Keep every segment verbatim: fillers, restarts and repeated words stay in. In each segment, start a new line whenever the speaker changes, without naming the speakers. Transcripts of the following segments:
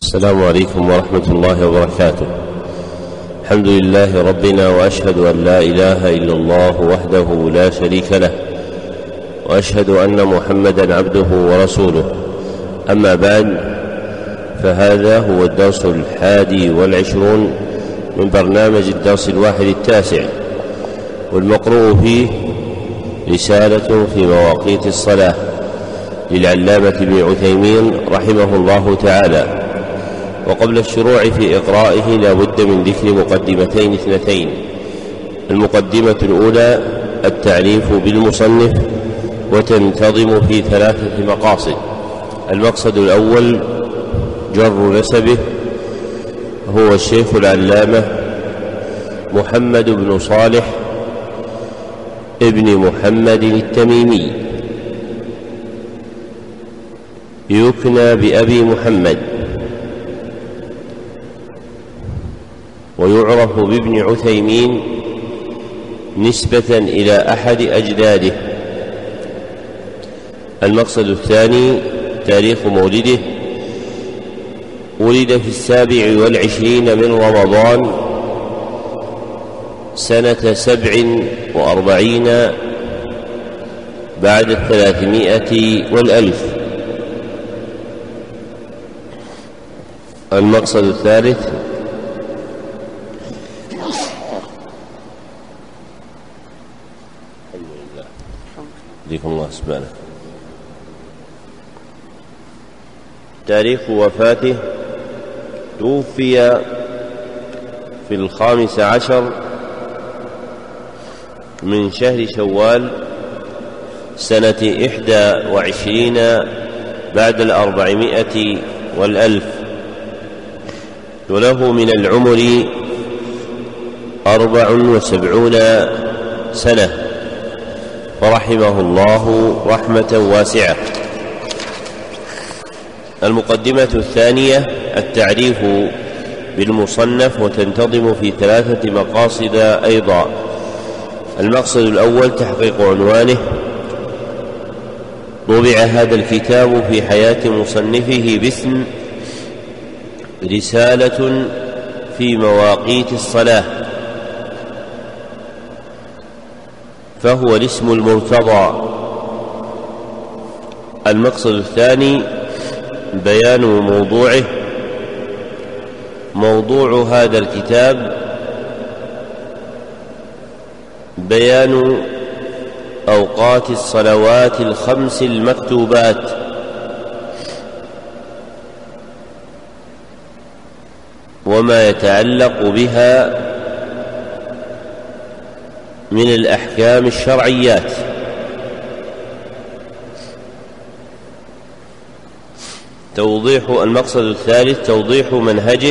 السلام عليكم ورحمة الله وبركاته. الحمد لله ربنا، وأشهد أن لا إله إلا الله وحده لا شريك له، وأشهد أن محمدا عبده ورسوله. أما بعد، فهذا هو الدرس الحادي والعشرون من برنامج الدرس الواحد التاسع، والمقروء فيه رسالة في مواقيت الصلاة للعلامة ابن عثيمين رحمه الله تعالى. وقبل الشروع في إقرائه لا بد من ذكر مقدمتين اثنتين. المقدمة الأولى التعريف بالمصنف، وتنتظم في ثلاثة مقاصد. المقصد الأول جر نسبه، هو الشيخ العلامة محمد بن صالح ابن محمد التميمي، يكنى بأبي محمد، ويعرف بابن عثيمين نسبة إلى أحد أجداده. المقصد الثاني تاريخ مولده، ولد في السابع والعشرين من رمضان سنة سبع وأربعين بعد الثلاثمائة والألف. المقصد الثالث لكم الله سبحانه تاريخ وفاته. توفي في الخامس عشر من شهر شوال سنة إحدى وعشرين بعد الأربعمائة والألف، وله من العمر أربع وسبعون سنة، فرحمه الله رحمة واسعة. المقدمة الثانية التعريف بالمصنف، وتنتظم في ثلاثة مقاصد أيضا. المقصد الأول تحقيق عنوانه. طبع هذا الكتاب في حياة مصنفه باسم رسالة في مواقيت الصلاة، فهو الاسم المرتضى. المقصد الثاني بيان موضوعه. موضوع هذا الكتاب بيان أوقات الصلوات الخمس المكتوبات، وما يتعلق بها من الأحكام الشرعيات. توضيح المقصد الثالث توضيح منهجه.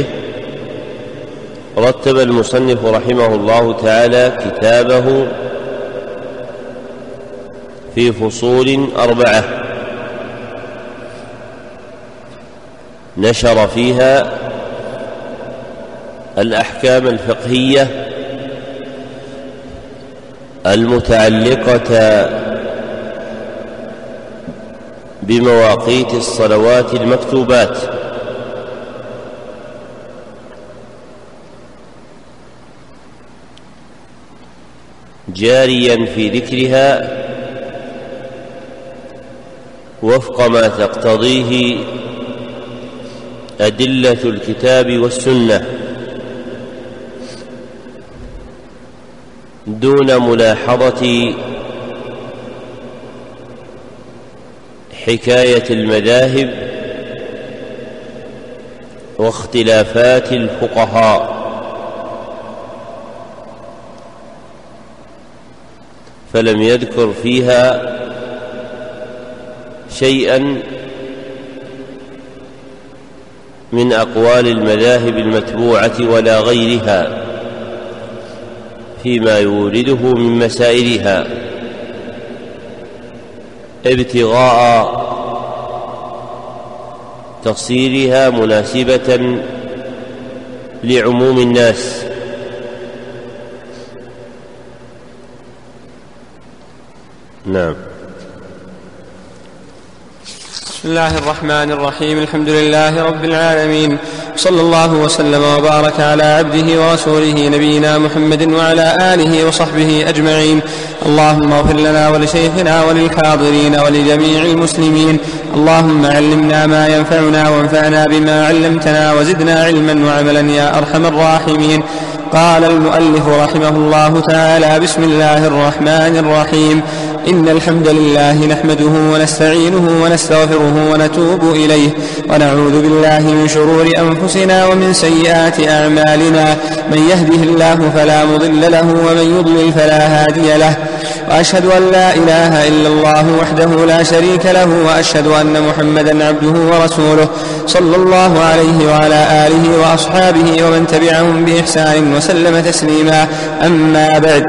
رتب المصنف رحمه الله تعالى كتابه في فصول أربعة، نشر فيها الأحكام الفقهية المتعلقة بمواقيت الصلوات المكتوبات، جاريا في ذكرها وفق ما تقتضيه أدلة الكتاب والسنة، دون ملاحظة حكاية المذاهب واختلافات الفقهاء، فلم يذكر فيها شيئا من أقوال المذاهب المتبوعة ولا غيرها فيما يورده من مسائلها، ابتغاء تصيرها مناسبة لعموم الناس.
نعم. بسم الله الرحمن الرحيم. الحمد لله رب العالمين، صلى الله وسلم وبارك على عبده ورسوله نبينا محمد وعلى آله وصحبه أجمعين. اللهم اغفر لنا ولشيخنا وللحاضرين ولجميع المسلمين. اللهم علمنا ما ينفعنا وانفعنا بما علمتنا وزدنا علما وعملا يا أرحم الراحمين. قال المؤلف رحمه الله تعالى: بسم الله الرحمن الرحيم. إن الحمد لله نحمده ونستعينه ونستغفره ونتوب إليه ونعوذ بالله من شرور أنفسنا ومن سيئات أعمالنا، من يهده الله فلا مضل له ومن يضلل فلا هادي له، وأشهد أن لا إله إلا الله وحده لا شريك له، وأشهد أن محمدا عبده ورسوله صلى الله عليه وعلى آله وأصحابه ومن تبعهم بإحسان وسلم تسليما. أما بعد،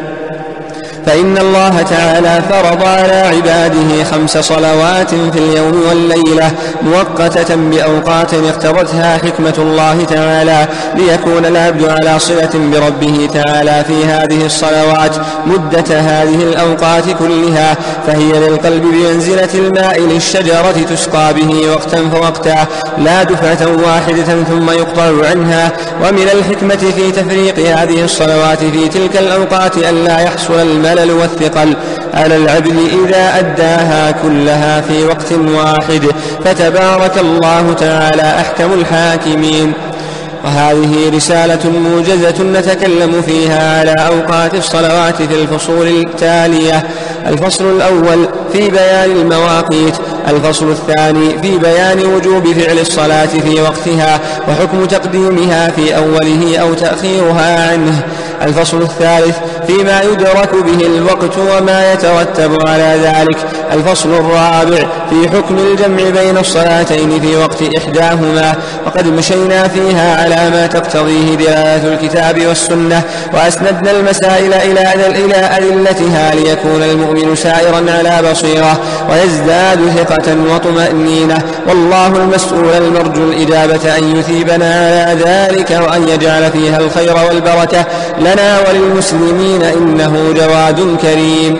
فإن الله تعالى فرض على عباده خمس صلوات في اليوم والليلة مؤقتة بأوقات اقتضتها حكمة الله تعالى، ليكون العبد على صلة بربه تعالى في هذه الصلوات مدة هذه الأوقات كلها، فهي للقلب بمنزلة الماء للشجرة تسقى به وقتا فوقتا، لا دفعة واحدة ثم يقطع عنها. ومن الحكمة في تفريق هذه الصلوات في تلك الأوقات ألا يحصل الماء والثقل على العبد إذا أداها كلها في وقت واحد، فتبارك الله تعالى أحكم الحاكمين. وهذه رسالة موجزة نتكلم فيها على أوقات الصلوات في الفصول التالية: الفصل الأول في بيان المواقيت، الفصل الثاني في بيان وجوب فعل الصلاة في وقتها وحكم تقديمها في أوله أو تأخيرها عنه، الفصل الثالث فيما يدرك به الوقت وما يترتب على ذلك، الفصل الرابع في حكم الجمع بين الصلاتين في وقت إحداهما. وقد مشينا فيها على ما تقتضيه دلالة الكتاب والسنة، وأسندنا المسائل إلى أدلتها ليكون المؤمن سائرا على بصيرة ويزداد ثقة وطمأنينة، والله المسؤول المرجو الإجابة أن يثيبنا على ذلك وأن يجعل فيها الخير والبركة لنا وللمسلمين، إنه جواد كريم.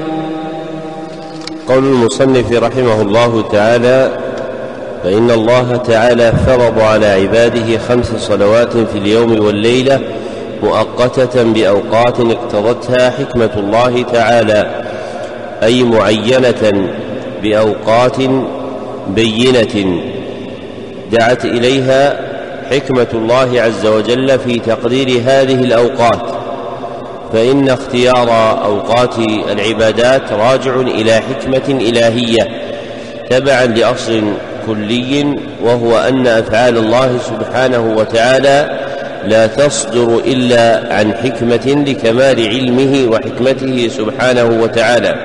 قول المصنف رحمه الله تعالى: فإن الله تعالى فرض على عباده خمس صلوات في اليوم والليلة مؤقتة بأوقات اقتضتها حكمة الله تعالى، أي معينة بأوقات بينة دعت إليها حكمة الله عز وجل في تقدير هذه الأوقات، فإن اختيار أوقات العبادات راجع إلى حكمة إلهية تبعا لأصل كلي، وهو أن أفعال الله سبحانه وتعالى لا تصدر إلا عن حكمة لكمال علمه وحكمته سبحانه وتعالى.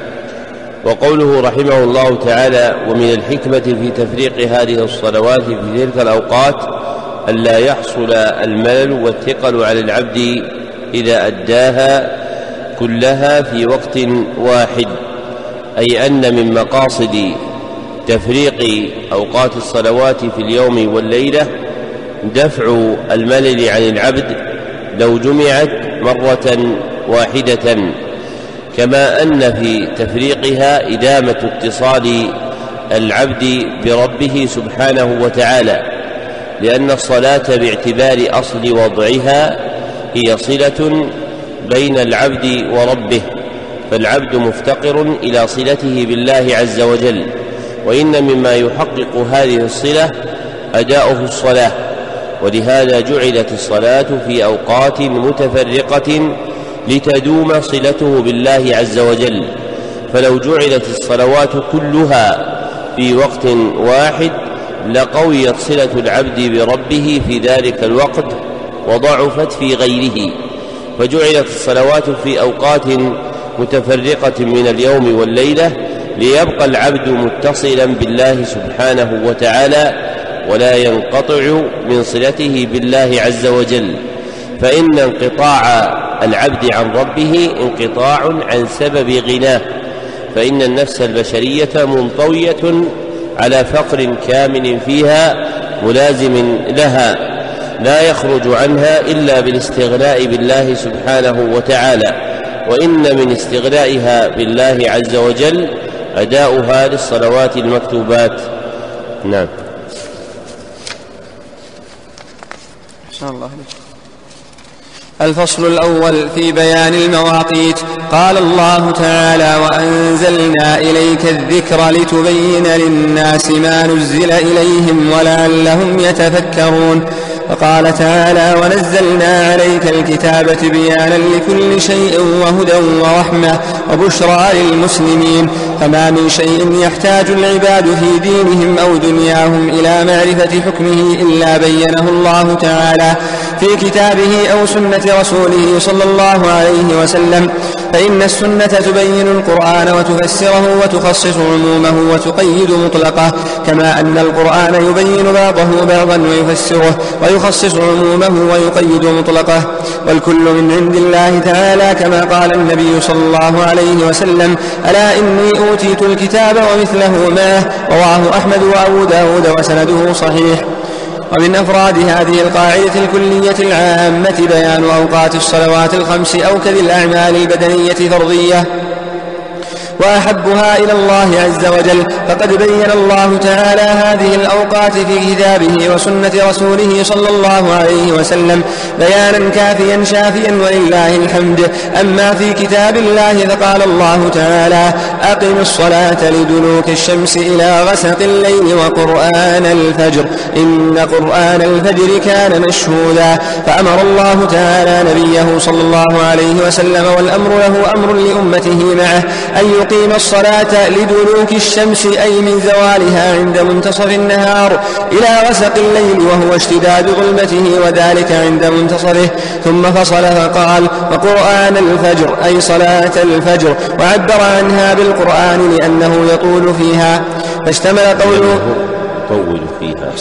وقوله رحمه الله تعالى: ومن الحكمة في تفريق هذه الصلوات في تلك الأوقات ألا يحصل الملل والثقل على العبد إذا أداها كلها في وقت واحد، أي أن من مقاصد تفريق أوقات الصلوات في اليوم والليلة دفع الملل عن العبد لو جمعت مرة واحدة، كما أن في تفريقها إدامة اتصال العبد بربه سبحانه وتعالى، لأن الصلاة باعتبار أصل وضعها هي صلة بين العبد وربه، فالعبد مفتقر إلى صلته بالله عز وجل، وإن مما يحقق هذه الصلة أداؤه الصلاة، ولهذا جعلت الصلاة في أوقات متفرقة لتدوم صلته بالله عز وجل. فلو جعلت الصلوات كلها في وقت واحد لقويت صلة العبد بربه في ذلك الوقت وضعفت في غيره، فجعلت الصلوات في أوقات متفرقة من اليوم والليلة ليبقى العبد متصلا بالله سبحانه وتعالى ولا ينقطع من صلته بالله عز وجل، فإن انقطاع العبد عن ربه انقطاع عن سبب غناه، فإن النفس البشرية منطوية على فقر كامن فيها ملازم لها لا يخرج عنها إلا بالاستغناء بالله سبحانه وتعالى، وإن من استغنائها بالله عز وجل أداؤها للصلوات المكتوبات. نعم.
الفصل الأول في بيان المواقيت. قال الله تعالى: وأنزلنا إليك الذكر لتبين للناس ما نزل إليهم ولعلهم يتفكرون. وقال تعالى: ونزلنا عليك الكتاب تبيانا لكل شيء وهدى ورحمة وبشرى للمسلمين. فما من شيء يحتاج العباد في دينهم أو دنياهم إلى معرفة حكمه إلا بينه الله تعالى في كتابه أو سنة رسوله صلى الله عليه وسلم. فإن السنة تبين القرآن وتفسره وتخصص عمومه وتقيد مطلقه، كما أن القرآن يبين بعضه بعضا ويفسره ويخصص عمومه ويقيد مطلقه، والكل من عند الله تعالى، كما قال النبي صلى الله عليه وسلم: ألا إني أوتيت الكتاب ومثله معه. رواه أحمد وأبو داود وسنده صحيح. ومن أفراد هذه القاعدة الكلية العامة بيان أوقات الصلوات الخمس أو كذي الأعمال البدنية فرضية وأحبها إلى الله عز وجل، فقد بين الله تعالى هذه الأوقات في كتابه وسنة رسوله صلى الله عليه وسلم بيانا كافيا شافيا ولله الحمد. أما في كتاب الله فقال الله تعالى: أقم الصلاة لدلوك الشمس إلى غسق الليل وقرآن الفجر إن قرآن الفجر كان مشهودا. فأمر الله تعالى نبيه صلى الله عليه وسلم، والأمر له أمر لأمته معه، أن يقيم الصلاة لدلوك الشمس أي من زوالها عند منتصف النهار إلى غسق الليل وهو اشتداد ظلمته، وذلك عند منتصفه. ثم فصل فقال: وقرآن الفجر أي صلاة الفجر، وعبر عنها بالقرآن لأنه يطول فيها، فاشتمل قوله
يطول فيها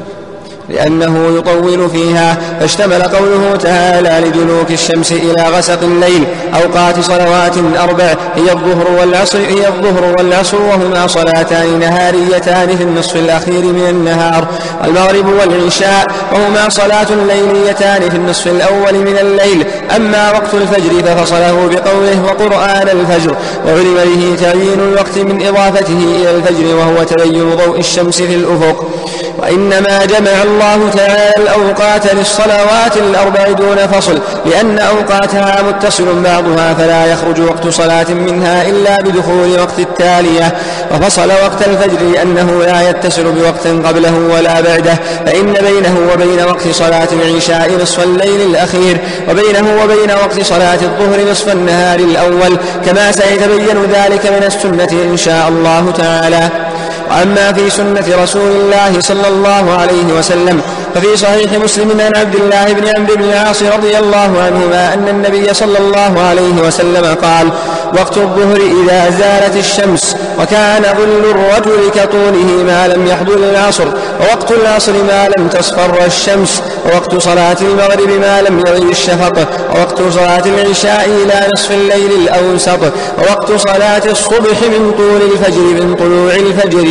لأنه يطول فيها فاشتمل قوله تعالى: لدلوك الشمس إلى غسق الليل. أوقات صلوات أربع هي الظهر والعصر هي الظهر والعصر وهما صلاتان نهاريتان في النصف الأخير من النهار، والمغرب والعشاء وهما صلاة ليليتان في النصف الأول من الليل. أما وقت الفجر ففصله بقوله: وقرآن الفجر، وعلم به تعيين الوقت من إضافته إلى الفجر وهو تبين ضوء الشمس في الأفق. وإنما جمع الله تعالى الأوقات للصلوات الأربع دون فصل، لأن أوقاتها متصل بعضها، فلا يخرج وقت صلاة منها إلا بدخول وقت التالية. وفصل وقت الفجر لأنه لا يتصل بوقت قبله ولا بعده، فإن بينه وبين وقت صلاة العشاء نصف الليل الأخير، وبينه وبين وقت صلاة الظهر نصف النهار الأول، كما سيتبين ذلك من السنة إن شاء الله تعالى. وأما في سنة رسول الله صلى الله عليه وسلم ففي صحيح مسلم عن عبد الله بن عمرو بن العاص رضي الله عنهما أن النبي صلى الله عليه وسلم قال: وقت الظهر إذا زالت الشمس وكان ظل الرجل كطوله ما لم يحضر العصر، ووقت العصر ما لم تصفر الشمس، ووقت صلاة المغرب ما لم يغيب الشفق، ووقت صلاة العشاء إلى نصف الليل الأوسط، ووقت صلاة الصبح من طول الفجر من طلوع الفجر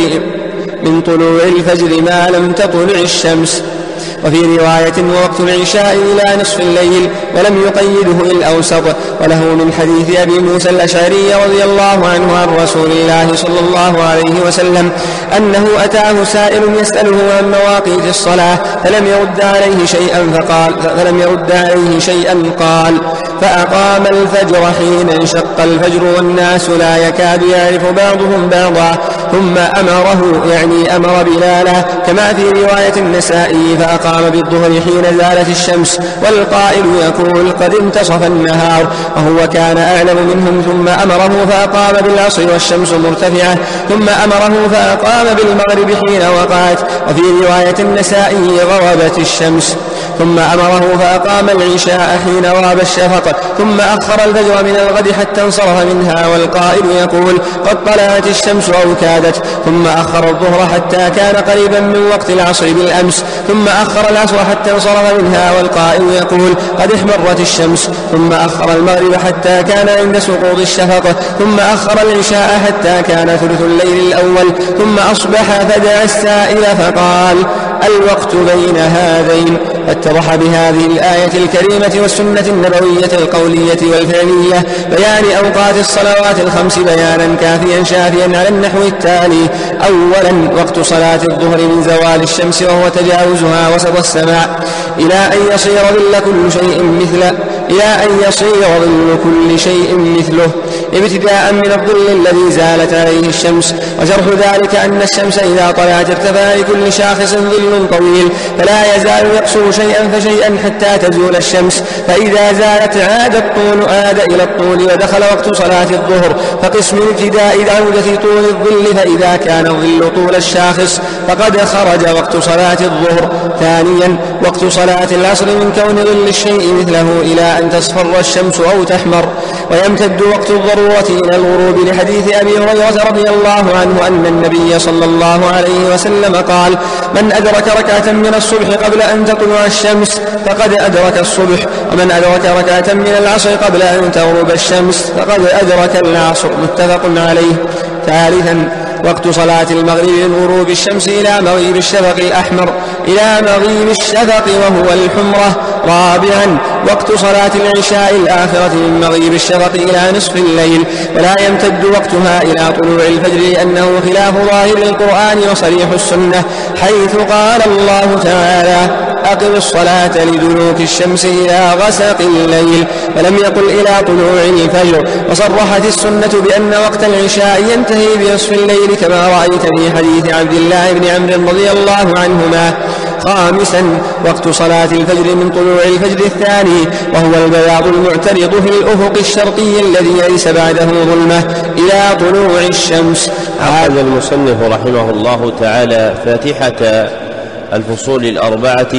من طلوع الفجر ما لم تطلع الشمس. وفي رواية: ووقت العشاء إلى نصف الليل، ولم يقيده الأوسط. وله من حديث أبي موسى الأشعري رضي الله عنه عن رسول الله صلى الله عليه وسلم أنه أتاه سائل يسأله عن مواقيت الصلاة فلم يرد عليه شيئا فقال فلم يرد عليه شيئا قال فأقام الفجر حين انشق الفجر والناس لا يكاد يعرف بعضهم بعضا، ثم أمره يعني أمر بلالا، كما في رواية النسائي: فأقام بالظهر حين زالت الشمس، والقائل يقول: قد انتصف النهار، وهو كان أعلم منهم. ثم أمره فأقام بالعصر والشمس مرتفعة، ثم أمره فأقام بالمغرب حين وقعت، وفي رواية النسائي: غربت الشمس. ثم أمره فأقام العشاء حين غاب الشفق، ثم أخر الفجر من الغد حتى انصرف منها، والقائل يقول: قد طلعت الشمس أو كادت. ثم أخر الظهر حتى كان قريبا من وقت العصر بالأمس، ثم أخر العصر حتى انصرف منها، والقائل يقول: قد احمرت الشمس. ثم أخر المغرب حتى كان عند سقوط الشفق، ثم أخر العشاء حتى كان ثلث الليل الأول، ثم أصبح فدعا السائل فقال: الوقت بين هذين. اتضح بهذه الآية الكريمة والسنة النبوية القولية والفعلية بيان أوقات الصلوات الخمس بيانا كافيا شافيا على النحو التالي: أولا وقت صلاة الظهر من زوال الشمس وهو تجاوزها وسط السماء إلى أن يصير ظل كل شيء مثله إلى أن يصير ظل كل شيء مثله ابتداء من الظل الذي زالت عليه الشمس. وشرح ذلك أن الشمس إذا طلعت ارتفع لكل شاخص ظل طويل فلا يزال يقصر شيئا فشيئا حتى تزول الشمس، فإذا زالت عاد الطول عاد إلى الطول ودخل وقت صلاة الظهر. فقسم ابتداء عودة طول الظل، فإذا كان الظل طول الشاخص فقد خرج وقت صلاة الظهر. ثانيا وقت صلاة العصر من كون ظل الشيء مثله إلى أن تصفر الشمس أو تحمر. ويمتد وقت الضرورة إلى الغروب لحديث أبي هريرة رضي الله عنه أن النبي صلى الله عليه وسلم قال: من أدرك ركعة من الصبح قبل أن تطلع الشمس فقد أدرك الصبح، ومن أدرك ركعة من العصر قبل أن تغرب الشمس فقد أدرك العصر. متفق عليه. ثالثا وقت صلاة المغرب من غروب الشمس إلى مغيب الشفق الأحمر إلى مغيب الشفق وهو الحمرة. رابعا وقت صلاة العشاء الآخرة من مغيب الشفق إلى نصف الليل، ولا يمتد وقتها إلى طلوع الفجر لأنه خلاف ظاهر القرآن وصريح السنة، حيث قال الله تعالى: أقم الصلاة لدلوك الشمس إلى غسق الليل، ولم يقل إلى طلوع الفجر. وصرحت السنة بأن وقت العشاء ينتهي بنصف الليل كما رأيت في حديث عبد الله بن عمرو رضي الله عنهما. خامسا وقت صلاة الفجر من طلوع الفجر الثاني وهو البياض المعترض في الأفق الشرقي الذي ليس بعده ظلمة إلى طلوع الشمس.
هذا المصنف رحمه الله تعالى فاتحة الفصول الأربعة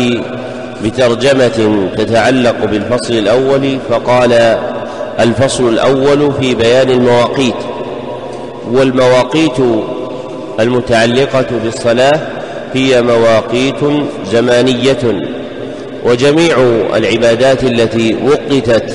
بترجمة تتعلق بالفصل الأول، فقال: الفصل الأول في بيان المواقيت. والمواقيت المتعلقة بالصلاة هي مواقيت زمانية، وجميع العبادات التي وقتت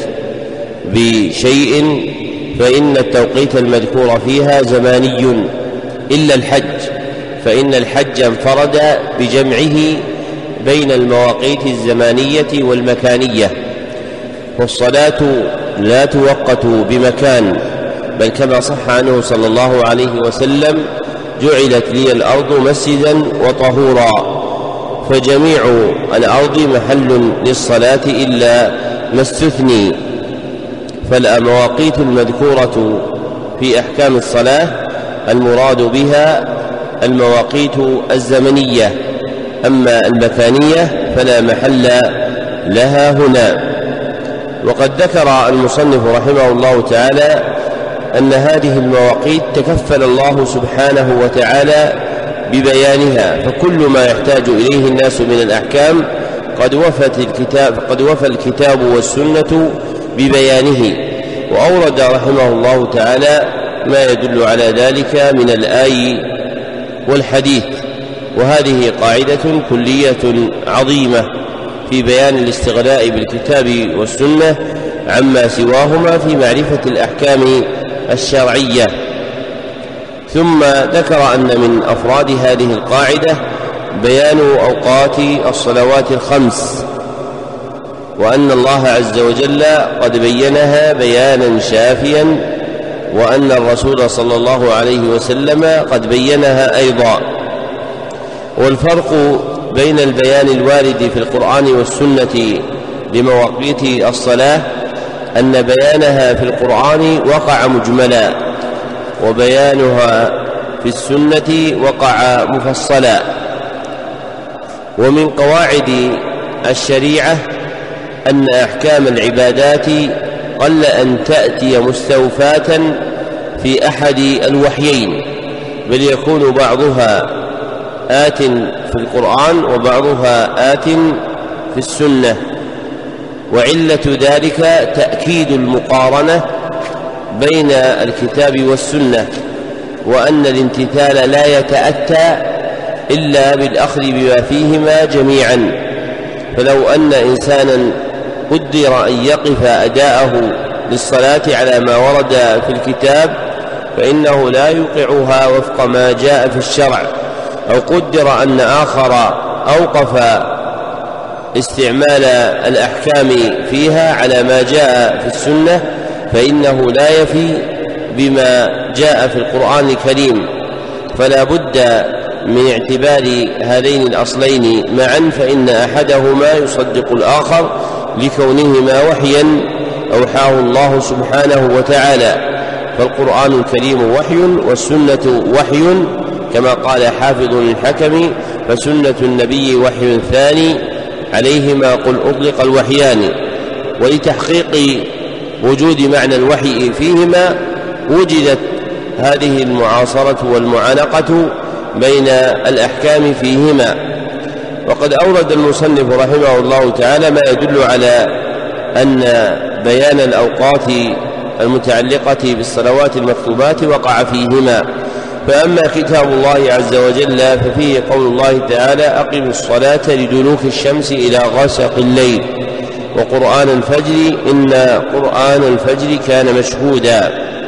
بشيء فإن التوقيت المذكور فيها زماني، إلا الحج، فإن الحج انفرد بجمعه بين المواقيت الزمانية والمكانية. والصلاة لا توقت بمكان، بل كما صح عنه صلى الله عليه وسلم: جعلت لي الأرض مسجدا وطهورا. فجميع الأرض محل للصلاة إلا ما استثني. فالمواقيت المذكورة في أحكام الصلاة المراد بها المواقيت الزمنية، أما المكانية فلا محل لها هنا. وقد ذكر المصنف رحمه الله تعالى أن هذه المواقيت تكفل الله سبحانه وتعالى ببيانها، فكل ما يحتاج إليه الناس من الأحكام قد وفت الكتاب قد وفى الكتاب والسنة ببيانه. وأورد رحمه الله تعالى ما يدل على ذلك من الآي والحديث. وهذه قاعدة كلية عظيمة في بيان الاستغناء بالكتاب والسنة عما سواهما في معرفة الأحكام الشرعية. ثم ذكر أن من أفراد هذه القاعدة بيان أوقات الصلوات الخمس، وأن الله عز وجل قد بينها بيانا شافيا، وأن الرسول صلى الله عليه وسلم قد بينها أيضا. والفرق بين البيان الوارد في القرآن والسنة لمواقيت الصلاة أن بيانها في القرآن وقع مجملا، وبيانها في السنة وقع مفصلا. ومن قواعد الشريعة أن أحكام العبادات قل أن تأتي مستوفاة في أحد الوحيين، بل يكون بعضها آت في القرآن وبعضها آت في السنة. وعلة ذلك تأكيد المقارنة بين الكتاب والسنة، وأن الامتثال لا يتأتى إلا بالأخذ بما فيهما جميعا. فلو أن إنسانا قدر أن يقف أداءه للصلاة على ما ورد في الكتاب فإنه لا يوقعها وفق ما جاء في الشرع، أو قدر أن آخر أوقف استعمال الأحكام فيها على ما جاء في السنة فإنه لا يفي بما جاء في القرآن الكريم، فلا بد من اعتبار هذين الأصلين معا، فإن أحدهما يصدق الآخر لكونهما وحيا أوحاه الله سبحانه وتعالى. فالقرآن الكريم وحي والسنة وحي، كما قال حافظ الحكم: فسنة النبي وحي ثاني عليهما قل أطلق الوحيان. ولتحقيق وجود معنى الوحي فيهما وجدت هذه المعاصرة والمعانقة بين الأحكام فيهما. وقد أورد المصنف رحمه الله تعالى ما يدل على أن بيان الأوقات المتعلقة بالصلوات المكتوبات وقع فيهما. فأما كتاب الله عز وجل ففيه قول الله تعالى: أقم الصلاة لدلوك الشمس إلى غسق الليل وقرآن الفجر إن قرآن الفجر كان مشهودا.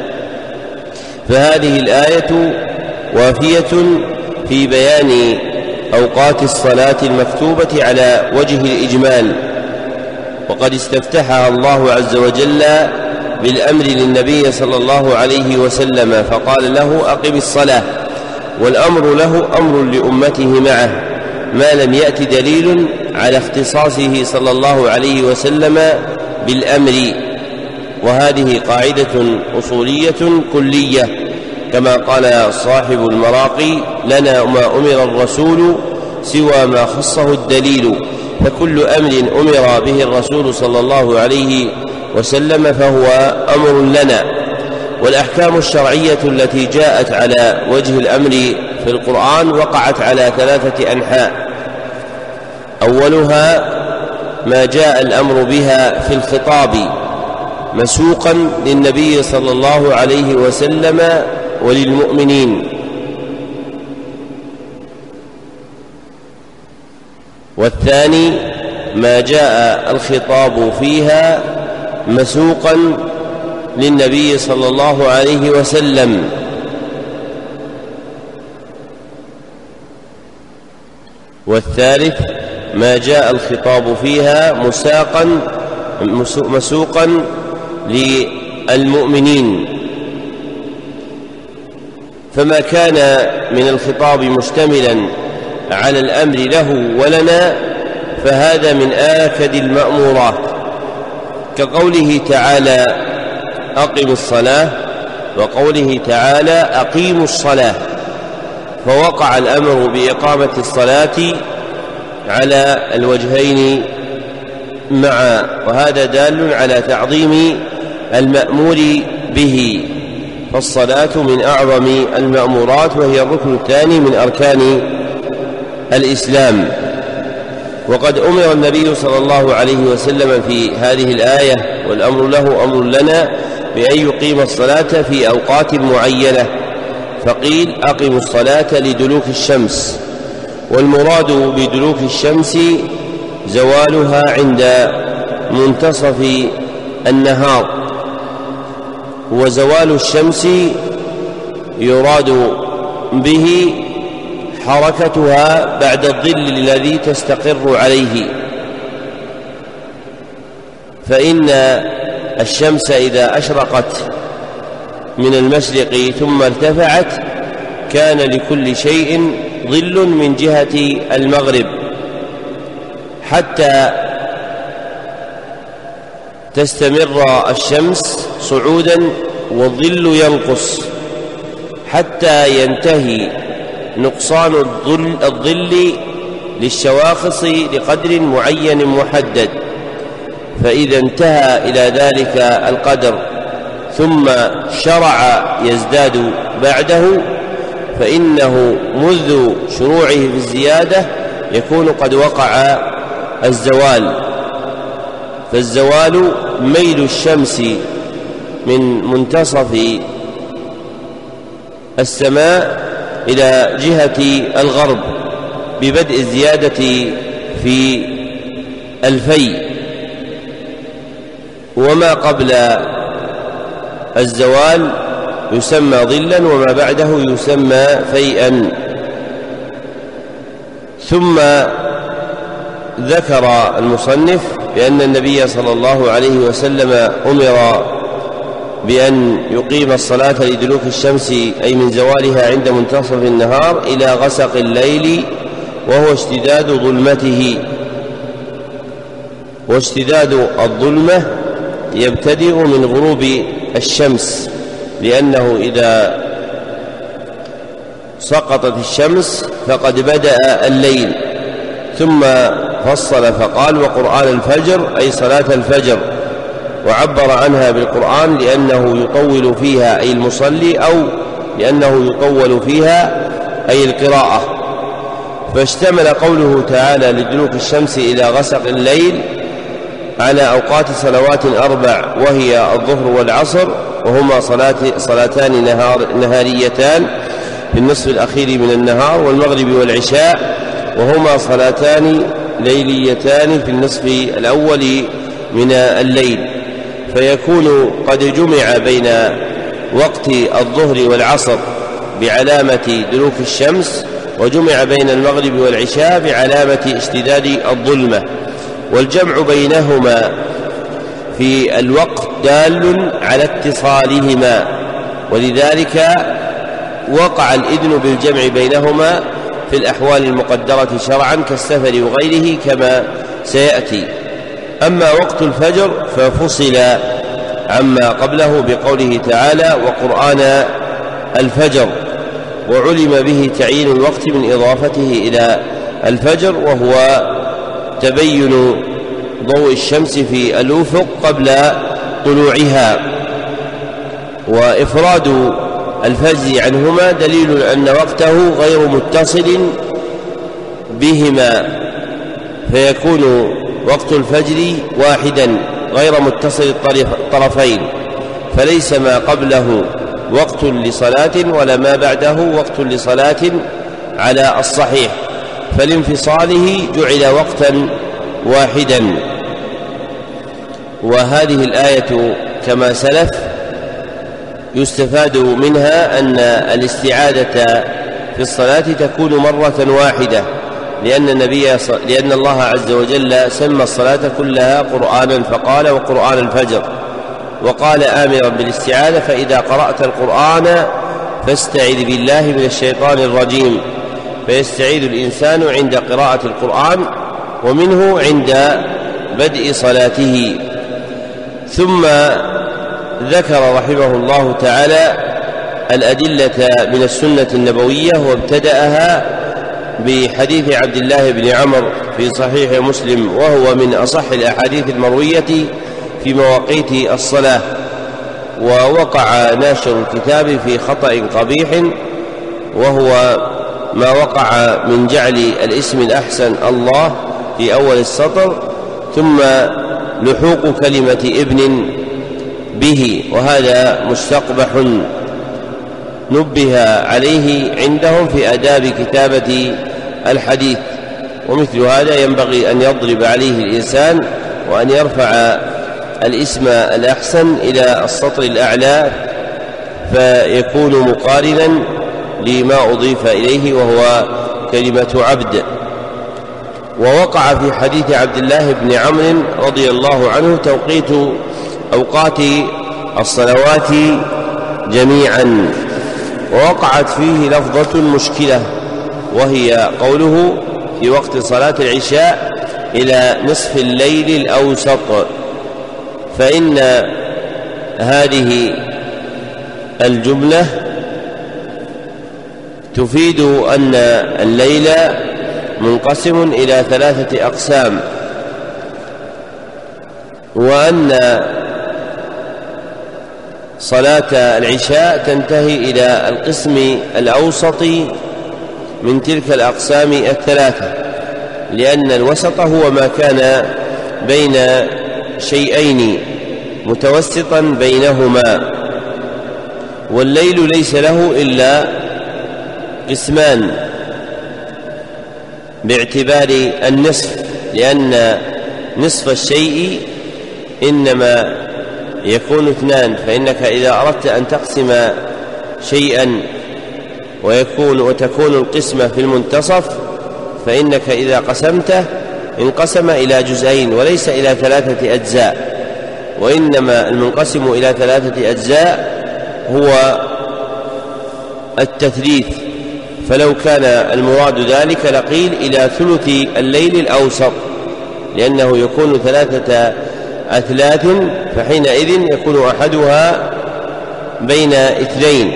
فهذه الآية وافية في بيان أوقات الصلاة المكتوبة على وجه الإجمال، وقد استفتحها الله عز وجل بالأمر للنبي صلى الله عليه وسلم فقال له: أقم الصلاة، والأمر له أمر لأمته معه ما لم يأت دليل على اختصاصه صلى الله عليه وسلم بالأمر. وهذه قاعدة أصولية كلية، كما قال صاحب المراقي: لنا ما أمر الرسول سوى ما خصه الدليل، فكل أمر أمر به الرسول صلى الله عليه وسلم فهو أمر لنا. والأحكام الشرعية التي جاءت على وجه الأمر في القرآن وقعت على ثلاثة أنحاء: أولها ما جاء الأمر بها في الخطاب مسوقا للنبي صلى الله عليه وسلم وللمؤمنين، والثاني ما جاء الخطاب فيها مسوقا للنبي صلى الله عليه وسلم، والثالث ما جاء الخطاب فيها مساقا مسوقا للمؤمنين. فما كان من الخطاب مشتملا على الأمر له ولنا فهذا من آكد المأمورات، كقوله تعالى: أقم الصلاة، وقوله تعالى: أقيموا الصلاة، فوقع الأمر بإقامة الصلاة على الوجهين معا، وهذا دال على تعظيم المأمور به، فالصلاة من أعظم المأمورات وهي الركن الثاني من أركان الإسلام. وقد أمر النبي صلى الله عليه وسلم في هذه الآية والأمر له أمر لنا بأن يقيم الصلاة في أوقات معينة، فقيل: أقم الصلاة لدلوك الشمس، والمراد بدلوك الشمس زوالها عند منتصف النهار، وزوال الشمس يراد به حركتها بعد الظل الذي تستقر عليه، فإن الشمس إذا أشرقت من المشرق ثم ارتفعت كان لكل شيء ظل من جهة المغرب حتى تستمر الشمس صعودا والظل ينقص حتى ينتهي نقصان الظل, الظل للشواخص لقدر معين محدد، فإذا انتهى إلى ذلك القدر ثم شرع يزداد بعده فإنه منذ شروعه في الزيادة يكون قد وقع الزوال. فالزوال ميل الشمس من منتصف السماء إلى جهة الغرب ببدء الزيادة في الفي، وما قبل الزوال يسمى ظلا وما بعده يسمى فيئا. ثم ذكر المصنف بأن النبي صلى الله عليه وسلم أمر بأن يقيم الصلاة لدلوك الشمس أي من زوالها عند منتصف النهار إلى غسق الليل وهو اشتداد ظلمته. واشتداد الظلمة يبتدئ من غروب الشمس، لأنه إذا سقطت الشمس فقد بدأ الليل. ثم فصل فقال: وقرآن الفجر أي صلاة الفجر، وعبر عنها بالقرآن لأنه يطول فيها أي المصلي، أو لأنه يطول فيها أي القراءة. فاشتمل قوله تعالى لدلوك الشمس إلى غسق الليل على أوقات صلوات أربع، وهي الظهر والعصر، وهما صلاة صلاتان نهار نهاريتان في النصف الأخير من النهار، والمغرب والعشاء، وهما صلاتان ليليتان في النصف الأول من الليل. فيكون قد جمع بين وقت الظهر والعصر بعلامة دلوك الشمس، وجمع بين المغرب والعشاء بعلامة اشتداد الظلمة، والجمع بينهما في الوقت دال على اتصالهما، ولذلك وقع الإذن بالجمع بينهما في الأحوال المقدرة شرعا كالسفر وغيره كما سيأتي. أما وقت الفجر ففصل عما قبله بقوله تعالى: وقرآن الفجر، وعلم به تعيين الوقت من إضافته إلى الفجر، وهو تبين ضوء الشمس في الأفق قبل طلوعها. وإفراد الفجر عنهما دليل أن وقته غير متصل بهما، فيكون وقت الفجر واحدا غير متصل الطرفين، فليس ما قبله وقت لصلاة ولا ما بعده وقت لصلاة على الصحيح، فلانفصاله جعل وقتا واحدا. وهذه الآية كما سلف يستفاد منها أن الاستعادة في الصلاة تكون مرة واحدة، لأن النبي لأن الله عز وجل سمى الصلاة كلها قرآنا فقال: وقرآن الفجر، وقال آمرا بالاستعاذة: فإذا قرأت القرآن فاستعذ بالله من الشيطان الرجيم. فيستعيذ الإنسان عند قراءة القرآن، ومنه عند بدء صلاته. ثم ذكر رحمه الله تعالى الأدلة من السنة النبوية، وابتدأها بحديث عبد الله بن عمرو في صحيح مسلم، وهو من أصح الأحاديث المروية في مواقيت الصلاة. ووقع ناشر الكتاب في خطأ قبيح، وهو ما وقع من جعل الاسم الأحسن الله في أول السطر ثم لحوق كلمة ابن به، وهذا مستقبح نبه عليه عندهم في آداب كتابة الحديث. ومثل هذا ينبغي أن يضرب عليه الإنسان وأن يرفع الاسم الأحسن إلى السطر الأعلى فيكون مقارنا لما أضيف إليه وهو كلمة عبد. ووقع في حديث عبد الله بن عمرو رضي الله عنه توقيت أوقات الصلوات جميعا، ووقعت فيه لفظة مشكلة، وهي قوله في وقت صلاة العشاء إلى نصف الليل الأوسط، فإن هذه الجملة تفيد أن الليل منقسم إلى ثلاثة أقسام، وأن صلاة العشاء تنتهي إلى القسم الأوسط من تلك الأقسام الثلاثة، لأن الوسط هو ما كان بين شيئين متوسطا بينهما، والليل ليس له إلا قسمان باعتبار النصف، لأن نصف الشيء إنما يكون اثنان، فإنك إذا أردت أن تقسم شيئا ويكون وتكون القسمة في المنتصف، فإنك إذا قسمته انقسم إلى جزئين وليس إلى ثلاثة أجزاء، وإنما المنقسم إلى ثلاثة أجزاء هو التثليث، فلو كان المراد ذلك لقيل إلى ثلث الليل الأوسط، لأنه يكون ثلاثة أثلاث، فحينئذ يكون أحدها بين اثنين.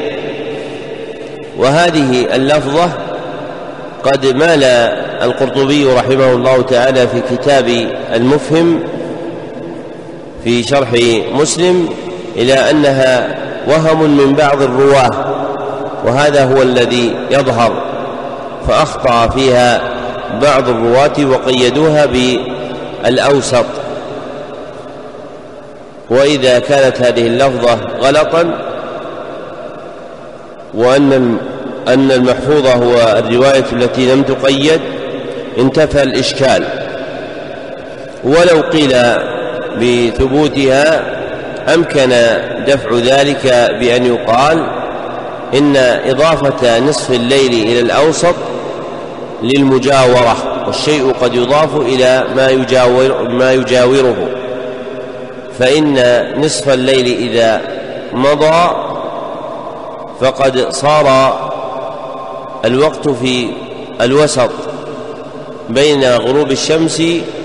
وهذه اللفظة قد مال القرطبي رحمه الله تعالى في كتاب المفهم في شرح مسلم إلى أنها وهم من بعض الرواه، وهذا هو الذي يظهر، فأخطأ فيها بعض الرواة وقيدوها بالأوسط. وإذا كانت هذه اللفظة غلطا وأن أن المحفوظ هو الرواية التي لم تقيد انتفى الإشكال. ولو قيل بثبوتها أمكن دفع ذلك بأن يقال إن إضافة نصف الليل إلى الأوسط للمجاورة، والشيء قد يضاف إلى ما يجاور ما يجاوره، فإن نصف الليل إذا مضى فقد صار الوقت في الوسط بين غروب الشمس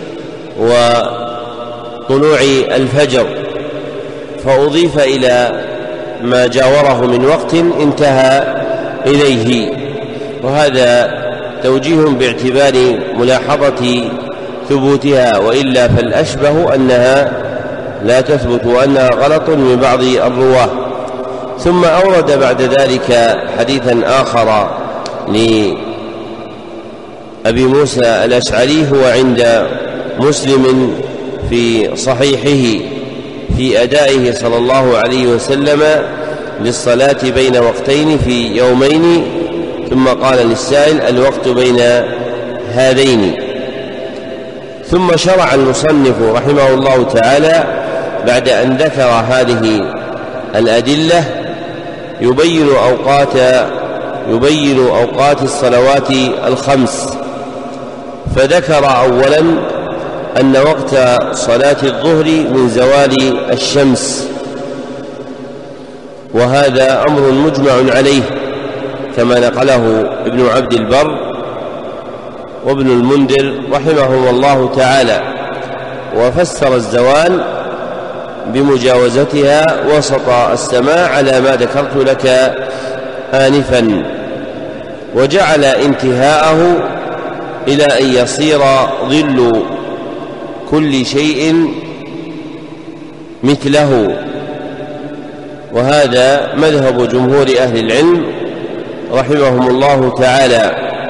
وطلوع الفجر، فأضيف إلى ما جاوره من وقت انتهى إليه. وهذا توجيه باعتبار ملاحظة ثبوتها، وإلا فالأشبه أنها لا تثبت وأنها غلط من بعض الرواه. ثم أورد بعد ذلك حديثا آخر لأبي موسى الأشعري هو عند مسلم في صحيحه في أدائه صلى الله عليه وسلم للصلاة بين وقتين في يومين، ثم قال للسائل الوقت بين هذين. ثم شرع المصنف رحمه الله تعالى بعد أن ذكر هذه الأدلة يبين أوقات يبين أوقات الصلوات الخمس، فذكر أولا أن وقت صلاة الظهر من زوال الشمس، وهذا أمر مجمع عليه كما نقله ابن عبد البر وابن المنذر رحمهم الله تعالى، وفسر الزوال بمجاوزتها وسط السماء على ما ذكرت لك آنفا، وجعل انتهاءه إلى أن يصير ظل كل شيء مثله، وهذا مذهب جمهور أهل العلم رحمهم الله تعالى.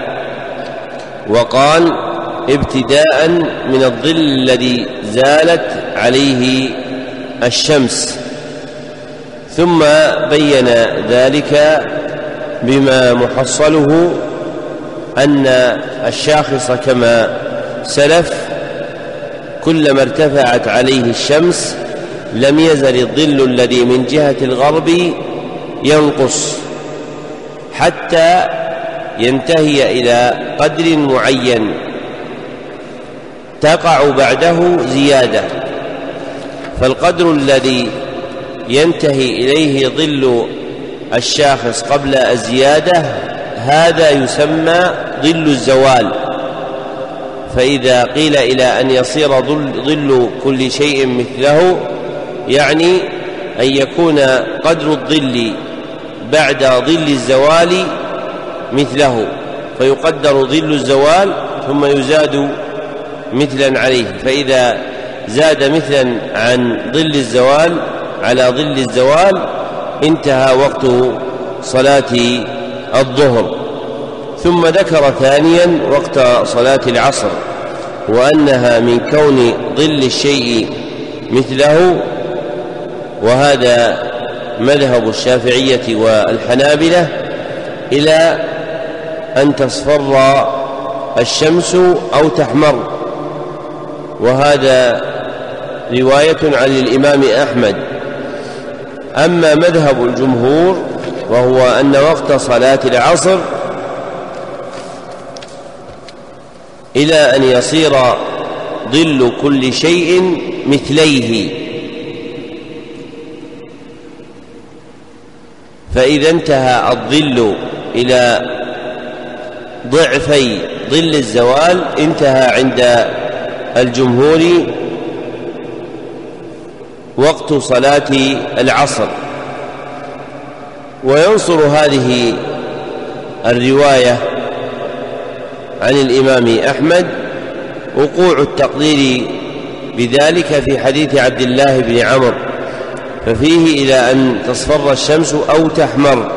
وقال ابتداء من الظل الذي زالت عليه الشمس، ثم بين ذلك بما محصله أن الشاخص كما سلف كلما ارتفعت عليه الشمس لم يزل الظل الذي من جهة الغرب ينقص حتى ينتهي إلى قدر معين تقع بعده زيادة، فالقدر الذي ينتهي إليه ظل الشاخص قبل الزيادة هذا يسمى ظل الزوال. فإذا قيل إلى أن يصير ظل كل شيء مثله يعني أن يكون قدر الظل بعد ظل الزوال مثله، فيقدر ظل الزوال ثم يزاد مثلا عليه، فإذا زاد مثلا عن ظل الزوال على ظل الزوال انتهى وقت صلاة الظهر. ثم ذكر ثانيا وقت صلاة العصر، وأنها من كون ظل الشيء مثله، وهذا مذهب الشافعية والحنابلة، إلى أن تصفر الشمس أو تحمر، وهذا رواية عن الإمام أحمد. أما مذهب الجمهور وهو أن وقت صلاة العصر إلى أن يصير ظل كل شيء مثليه. فإذا انتهى الظل إلى ضعفي ظل الزوال انتهى عند الجمهور وقت صلاة العصر. وينصر هذه الرواية عن الإمام أحمد وقوع التقدير بذلك في حديث عبد الله بن عمرو، ففيه إلى أن تصفر الشمس أو تحمر.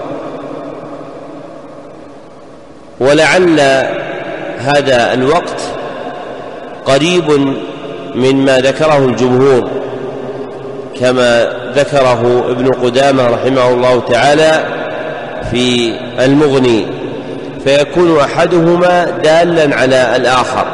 ولعل هذا الوقت قريب مما ذكره الجمهور كما ذكره ابن قدامة رحمه الله تعالى في المغني، فيكون أحدهما دالا على الآخر،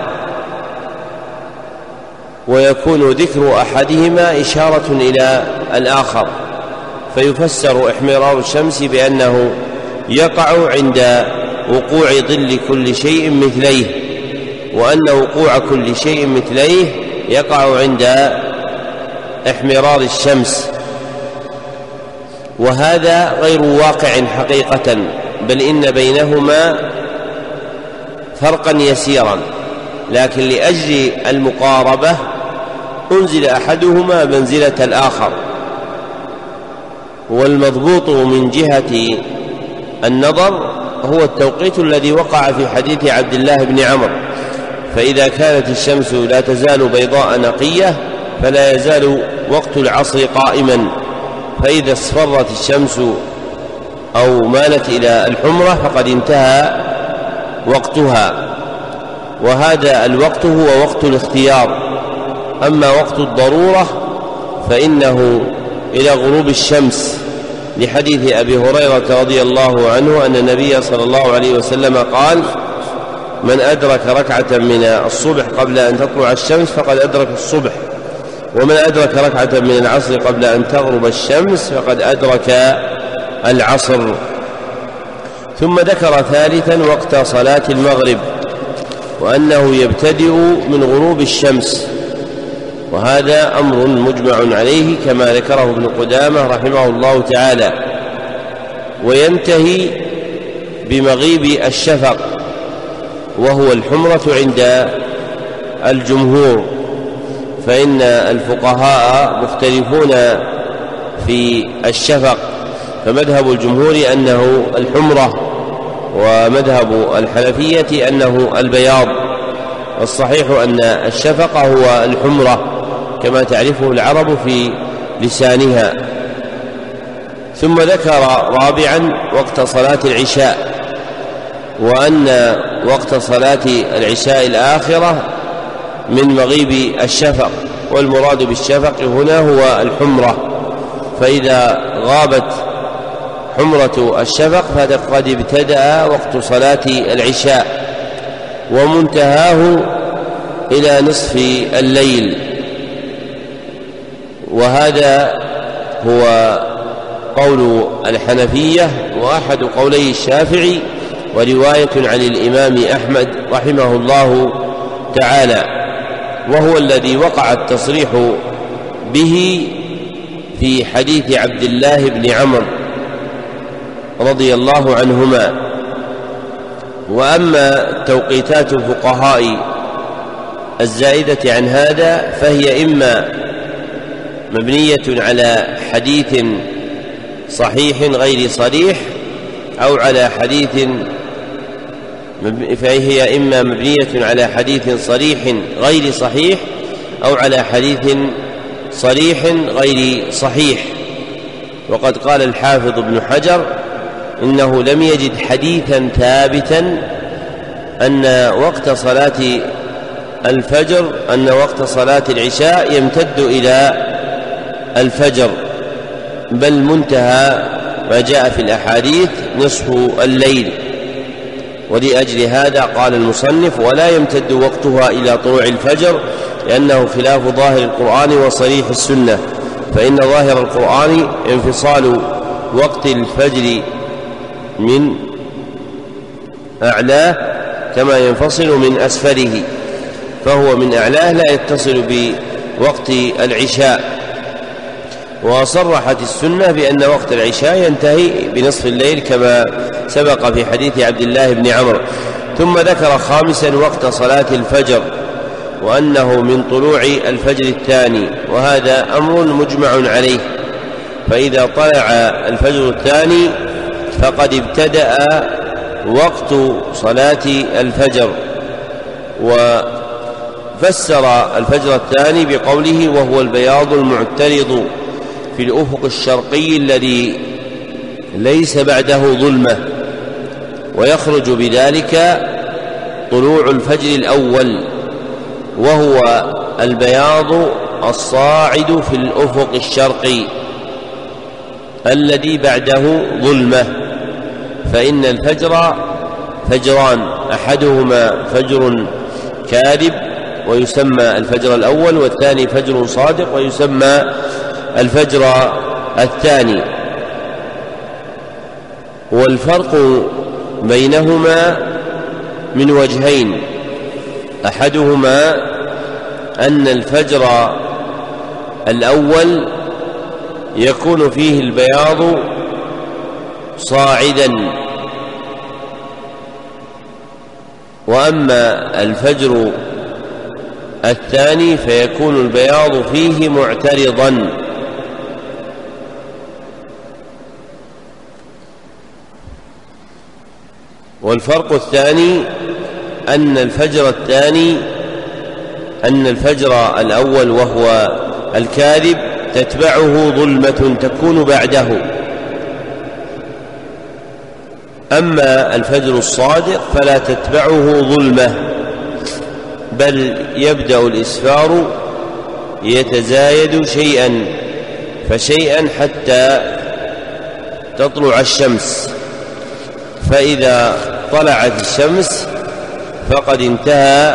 ويكون ذكر أحدهما إشارة إلى الآخر، فيفسر احمرار الشمس بأنه يقع عند وقوع ظل كل شيء مثليه، وأن وقوع كل شيء مثليه يقع عند احمرار الشمس. وهذا غير واقع حقيقة، بل إن بينهما فرقا يسيرا، لكن لأجل المقاربة أنزل أحدهما منزلة الآخر. والمضبوط من جهة النظر هو التوقيت الذي وقع في حديث عبد الله بن عمرو، فإذا كانت الشمس لا تزال بيضاء نقية فلا يزال وقت العصر قائما، فإذا اصفرت الشمس أو مالت إلى الحمرة فقد انتهى وقتها، وهذا الوقت هو وقت الاختيار. أما وقت الضرورة فإنه إلى غروب الشمس، لحديث أبي هريرة رضي الله عنه أن النبي صلى الله عليه وسلم قال: من أدرك ركعة من الصبح قبل أن تطلع الشمس فقد أدرك الصبح، ومن أدرك ركعة من العصر قبل أن تغرب الشمس فقد أدرك العصر. ثم ذكر ثالثا وقت صلاة المغرب، وأنه يبتدئ من غروب الشمس، وهذا أمر مجمع عليه كما ذكره ابن قدامة رحمه الله تعالى، وينتهي بمغيب الشفق وهو الحمرة عند الجمهور، فإن الفقهاء مختلفون في الشفق، فمذهب الجمهور أنه الحمرة، ومذهب الحنفية أنه البياض، والصحيح أن الشفق هو الحمرة كما تعرفه العرب في لسانها. ثم ذكر رابعا وقت صلاة العشاء، وأن وقت صلاة العشاء الآخرة من مغيب الشفق، والمراد بالشفق هنا هو الحمرة، فإذا غابت حمرة الشفق فقد ابتدأ وقت صلاة العشاء، ومنتهاه إلى نصف الليل. وهذا هو قول الحنفية وأحد قولي الشافعي، ورواية عن الإمام أحمد رحمه الله تعالى، وهو الذي وقع التصريح به في حديث عبد الله بن عمرو رضي الله عنهما. وأما توقيتات الفقهاء الزائدة عن هذا فهي إما مبنية على حديث صحيح غير صريح، أو على حديث فهي إما مبنية على حديث صريح غير صحيح، أو على حديث صريح غير صحيح. وقد قال الحافظ ابن حجر إنه لم يجد حديثا ثابتا أن وقت صلاة الفجر أن وقت صلاة العشاء يمتد إلى الفجر، بل منتهى ما جاء في الأحاديث نصف الليل. ولأجل هذا قال المصنف: ولا يمتد وقتها إلى طلوع الفجر، لأنه خلاف ظاهر القرآن وصريح السنة، فإن ظاهر القرآن انفصال وقت الفجر من أعلاه كما ينفصل من أسفله، فهو من أعلاه لا يتصل بوقت العشاء. وصرحت السنة بأن وقت العشاء ينتهي بنصف الليل كما سبق في حديث عبد الله بن عمرو. ثم ذكر خامسا وقت صلاة الفجر، وأنه من طلوع الفجر الثاني، وهذا أمر مجمع عليه، فإذا طلع الفجر الثاني فقد ابتدأ وقت صلاة الفجر. وفسر الفجر الثاني بقوله: وهو البياض المعترض في الأفق الشرقي الذي ليس بعده ظلمة، ويخرج بذلك طلوع الفجر الأول، وهو البياض الصاعد في الأفق الشرقي الذي بعده ظلمة. فإن الفجر فجران، أحدهما فجر كاذب ويسمى الفجر الأول، والثاني فجر صادق ويسمى الفجر الثاني. والفرق بينهما من وجهين: أحدهما أن الفجر الأول يكون فيه البياض صاعدا، وأما الفجر الثاني فيكون البياض فيه معترضا. والفرق الثاني أن الفجر الثاني أن الفجر الأول وهو الكاذب تتبعه ظلمة تكون بعده، أما الفجر الصادق فلا تتبعه ظلمة، بل يبدأ الإسفار يتزايد شيئا فشيئا حتى تطلع الشمس، فإذا طلعت الشمس فقد انتهى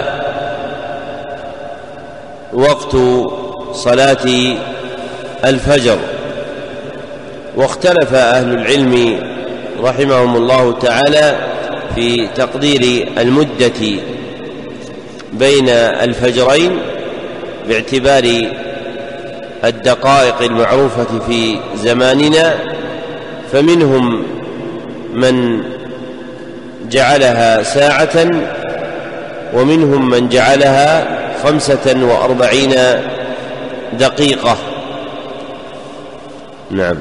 وقت صلاة الفجر. واختلف أهل العلم رحمهم الله تعالى في تقدير المدة بين الفجرين باعتبار الدقائق المعروفة في زماننا، فمنهم من جعلها ساعة، ومنهم من جعلها خمسة وأربعين دقيقة. نعم.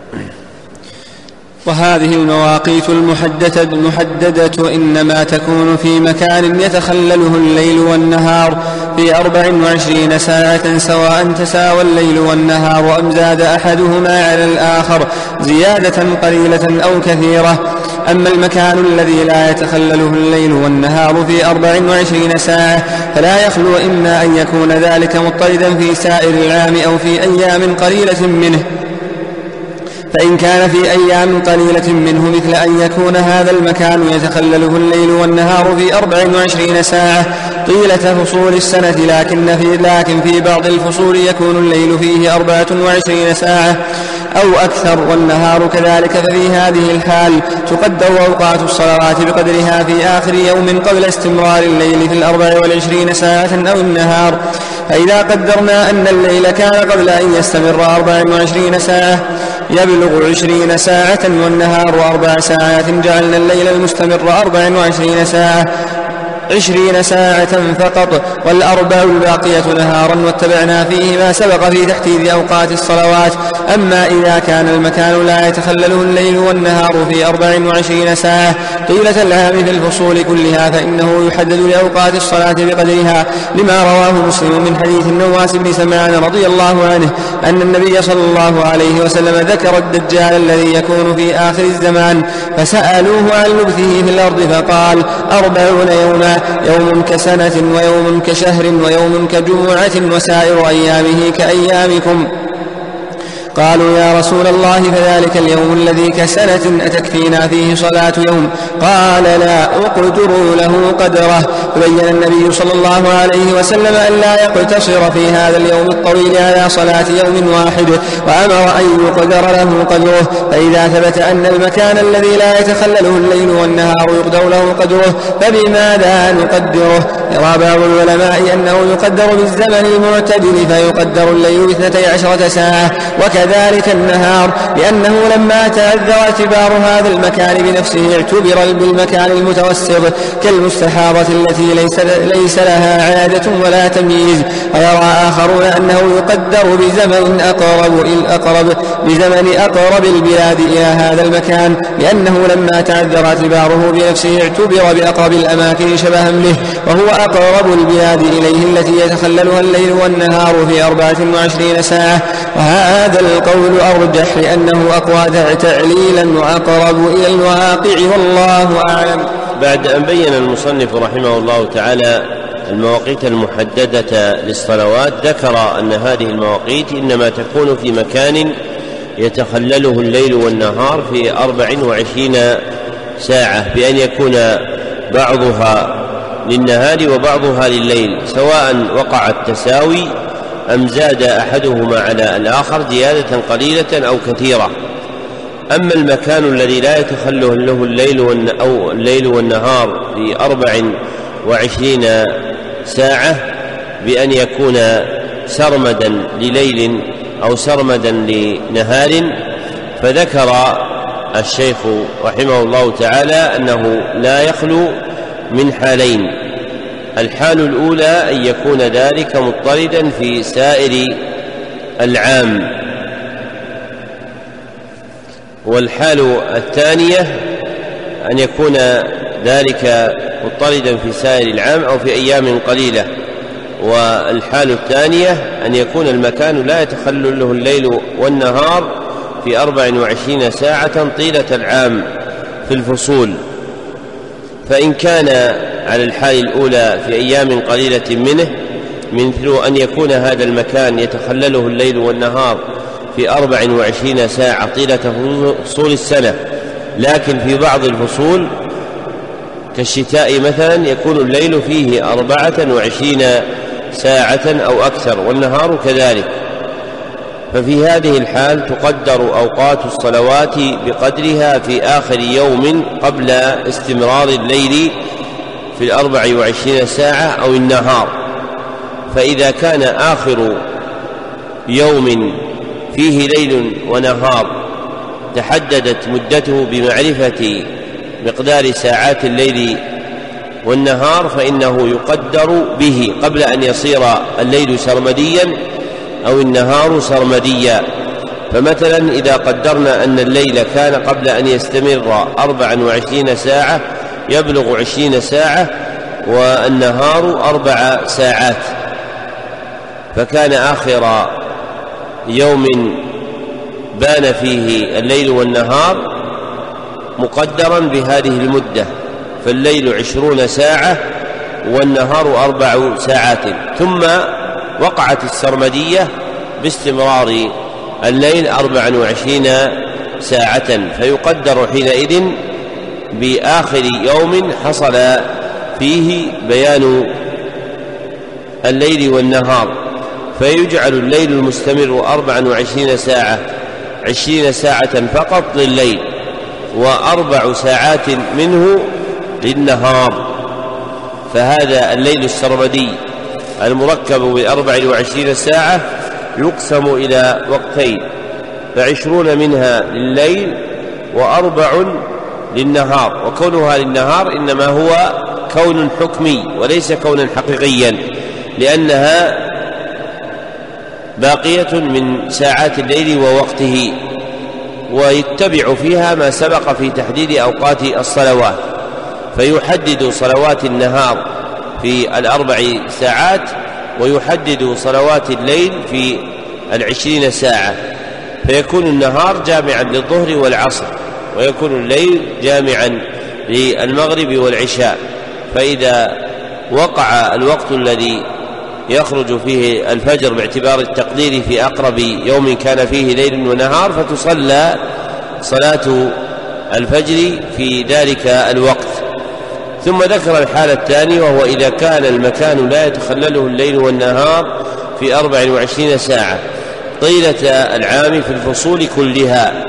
وهذه المواقيت المحددة, المحددة إنما تكون في مكان يتخلله الليل والنهار في أربع وعشرين ساعة، سواء تساوى الليل والنهار أم زاد أحدهما على الآخر زيادة قليلة أو كثيرة. أما المكان الذي لا يتخلله الليل والنهار في أربع وعشرين ساعة فلا يخلو إما أن يكون ذلك مضطردا في سائر العام أو في أيام قليلة منه، فإن كان في أيام قليلة منه مثل أن يكون هذا المكان يتخلله الليل والنهار في أربع وعشرين ساعة طيلة فصول السنة، لكن في, لكن في بعض الفصول يكون الليل فيه أربعة وعشرين ساعة أو أكثر والنهار كذلك، ففي هذه الحال تقدر أوقات الصلوات بقدرها في آخر يوم قبل استمرار الليل في الأربع والعشرين ساعة أو النهار. فإذا قدرنا أن الليل كان قبل أن يستمر أربع وعشرين ساعة يبلغ عشرين ساعة والنهار أربع ساعات، جعلنا الليل المستمر أربع وعشرين ساعة عشرين ساعة فقط، والأربع الباقية نهارا، واتبعنا فيه ما سبق في تحديد أوقات الصلوات. أما إذا كان المكان لا يتخلله الليل والنهار في أربع وعشرين ساعة طيلة العام في الفصول كلها فإنه يحدد لأوقات الصلاة بقدرها، لما رواه مسلم من حديث النواس بن سمعان رضي الله عنه أن النبي صلى الله عليه وسلم ذكر الدجال الذي يكون في آخر الزمان، فسألوه عن لبثه في الأرض فقال: أربعون يوما، يوم كسنة ويوم كشهر ويوم كجمعة وسائر أيامه كأيامكم. قالوا يا رسول الله فذلك اليوم الذي كسنة أتكفينا فيه صلاة يوم؟ قال لا، اقدروا له قدره. فبين النبي صلى الله عليه وسلم أن لا يقتصر في هذا اليوم الطويل على صلاة يوم واحد، وأمر أن يقدر له قدره. فإذا ثبت أن المكان الذي لا يتخلله الليل والنهار يقدر له قدره فبماذا نقدره؟ يرى بعض العلماء أنه يقدر بالزمن المعتدل فيقدر الليل باثنتي عشرة ساعة وكذلك النهار، لأنه لما تعذر اعتبار هذا المكان بنفسه اعتبر بالمكان المتوسط كالمستحاضة التي ليس, ليس لها عادة ولا تمييز. ويرى آخرون أنه يقدر بزمن أقرب الأقرب بزمن أقرب البلاد إلى هذا المكان، لأنه لما تعذر اعتباره بنفسه اعتبر بأقرب الأماكن شبها به، وهو أقرب البلاد إليه التي يتخللها الليل والنهار في أربعة وعشرين ساعة. وهذا القول أرجح لأنه أقوى تعليلا وأقرب إلى الواقع، والله أعلم.
بعد أن بين المصنف رحمه الله تعالى المواقيت المحددة للصلوات، ذكر أن هذه المواقيت إنما تكون في مكان يتخلله الليل والنهار في أربع وعشرين ساعة، بأن يكون بعضها للنهار وبعضها لليل، سواء وقع التساوي أم زاد أحدهما على الآخر زيادة قليلة أو كثيرة. أما المكان الذي لا يتخله له الليل أو الليل والنهار في أربع وعشرين ساعة بأن يكون سرمدا لليل أو سرمدا لنهار، فذكر الشيخ رحمه الله تعالى أنه لا يخلو من حالين. الحال الأولى أن يكون ذلك مضطردا في سائر العام، والحال الثانية أن يكون ذلك مضطردا في سائر العام أو في أيام قليلة. والحال الثانية أن يكون المكان لا يتخلل له الليل والنهار في أربع وعشرين ساعة طيلة العام في الفصول. فإن كان على الحال الأولى في أيام قليلة منه، مثل أن يكون هذا المكان يتخلله الليل والنهار في أربع وعشرين ساعة طيلة فصول السنة، لكن في بعض الفصول كالشتاء مثلا يكون الليل فيه أربعة وعشرين ساعة أو أكثر والنهار كذلك، ففي هذه الحال تقدر أوقات الصلوات بقدرها في آخر يوم قبل استمرار الليل في الأربع وعشرين ساعة أو النهار. فإذا كان آخر يوم فيه ليل ونهار تحددت مدته بمعرفة مقدار ساعات الليل والنهار، فإنه يقدر به قبل أن يصير الليل سرمديا أو النهار سرمديا. فمثلا إذا قدرنا أن الليل كان قبل أن يستمر أربع وعشرين ساعة يبلغ عشرين ساعة، والنهار أربع ساعات، فكان آخر يوم بان فيه الليل والنهار مقدرا بهذه المدة، فالليل عشرون ساعة والنهار أربع ساعات، ثم وقعت السرمدية باستمرار الليل أربع وعشرين ساعة، فيقدر حينئذ بآخر يوم حصل فيه بيان الليل والنهار، فيجعل الليل المستمر أربع وعشرين ساعة عشرين ساعة فقط لليل، وأربع ساعات منه للنهار. فهذا الليل السرمدي المركب بأربع وعشرين ساعة يقسم إلى وقتين، فعشرون منها لليل وأربع للنهار، وكونها للنهار إنما هو كون حكمي وليس كونا حقيقيا، لأنها باقية من ساعات الليل ووقته، ويتبع فيها ما سبق في تحديد أوقات الصلوات، فيحدد صلوات النهار في الأربع ساعات ويحدد صلوات الليل في العشرين ساعة، فيكون النهار جامعا للظهر والعصر، ويكون الليل جامعا للمغرب والعشاء. فإذا وقع الوقت الذي يخرج فيه الفجر باعتبار التقدير في أقرب يوم كان فيه ليل ونهار، فتصلى صلاة الفجر في ذلك الوقت. ثم ذكر الحالة الثانية، وهو إذا كان المكان لا يتخلله الليل والنهار في أربع وعشرين ساعة طيلة العام في الفصول كلها،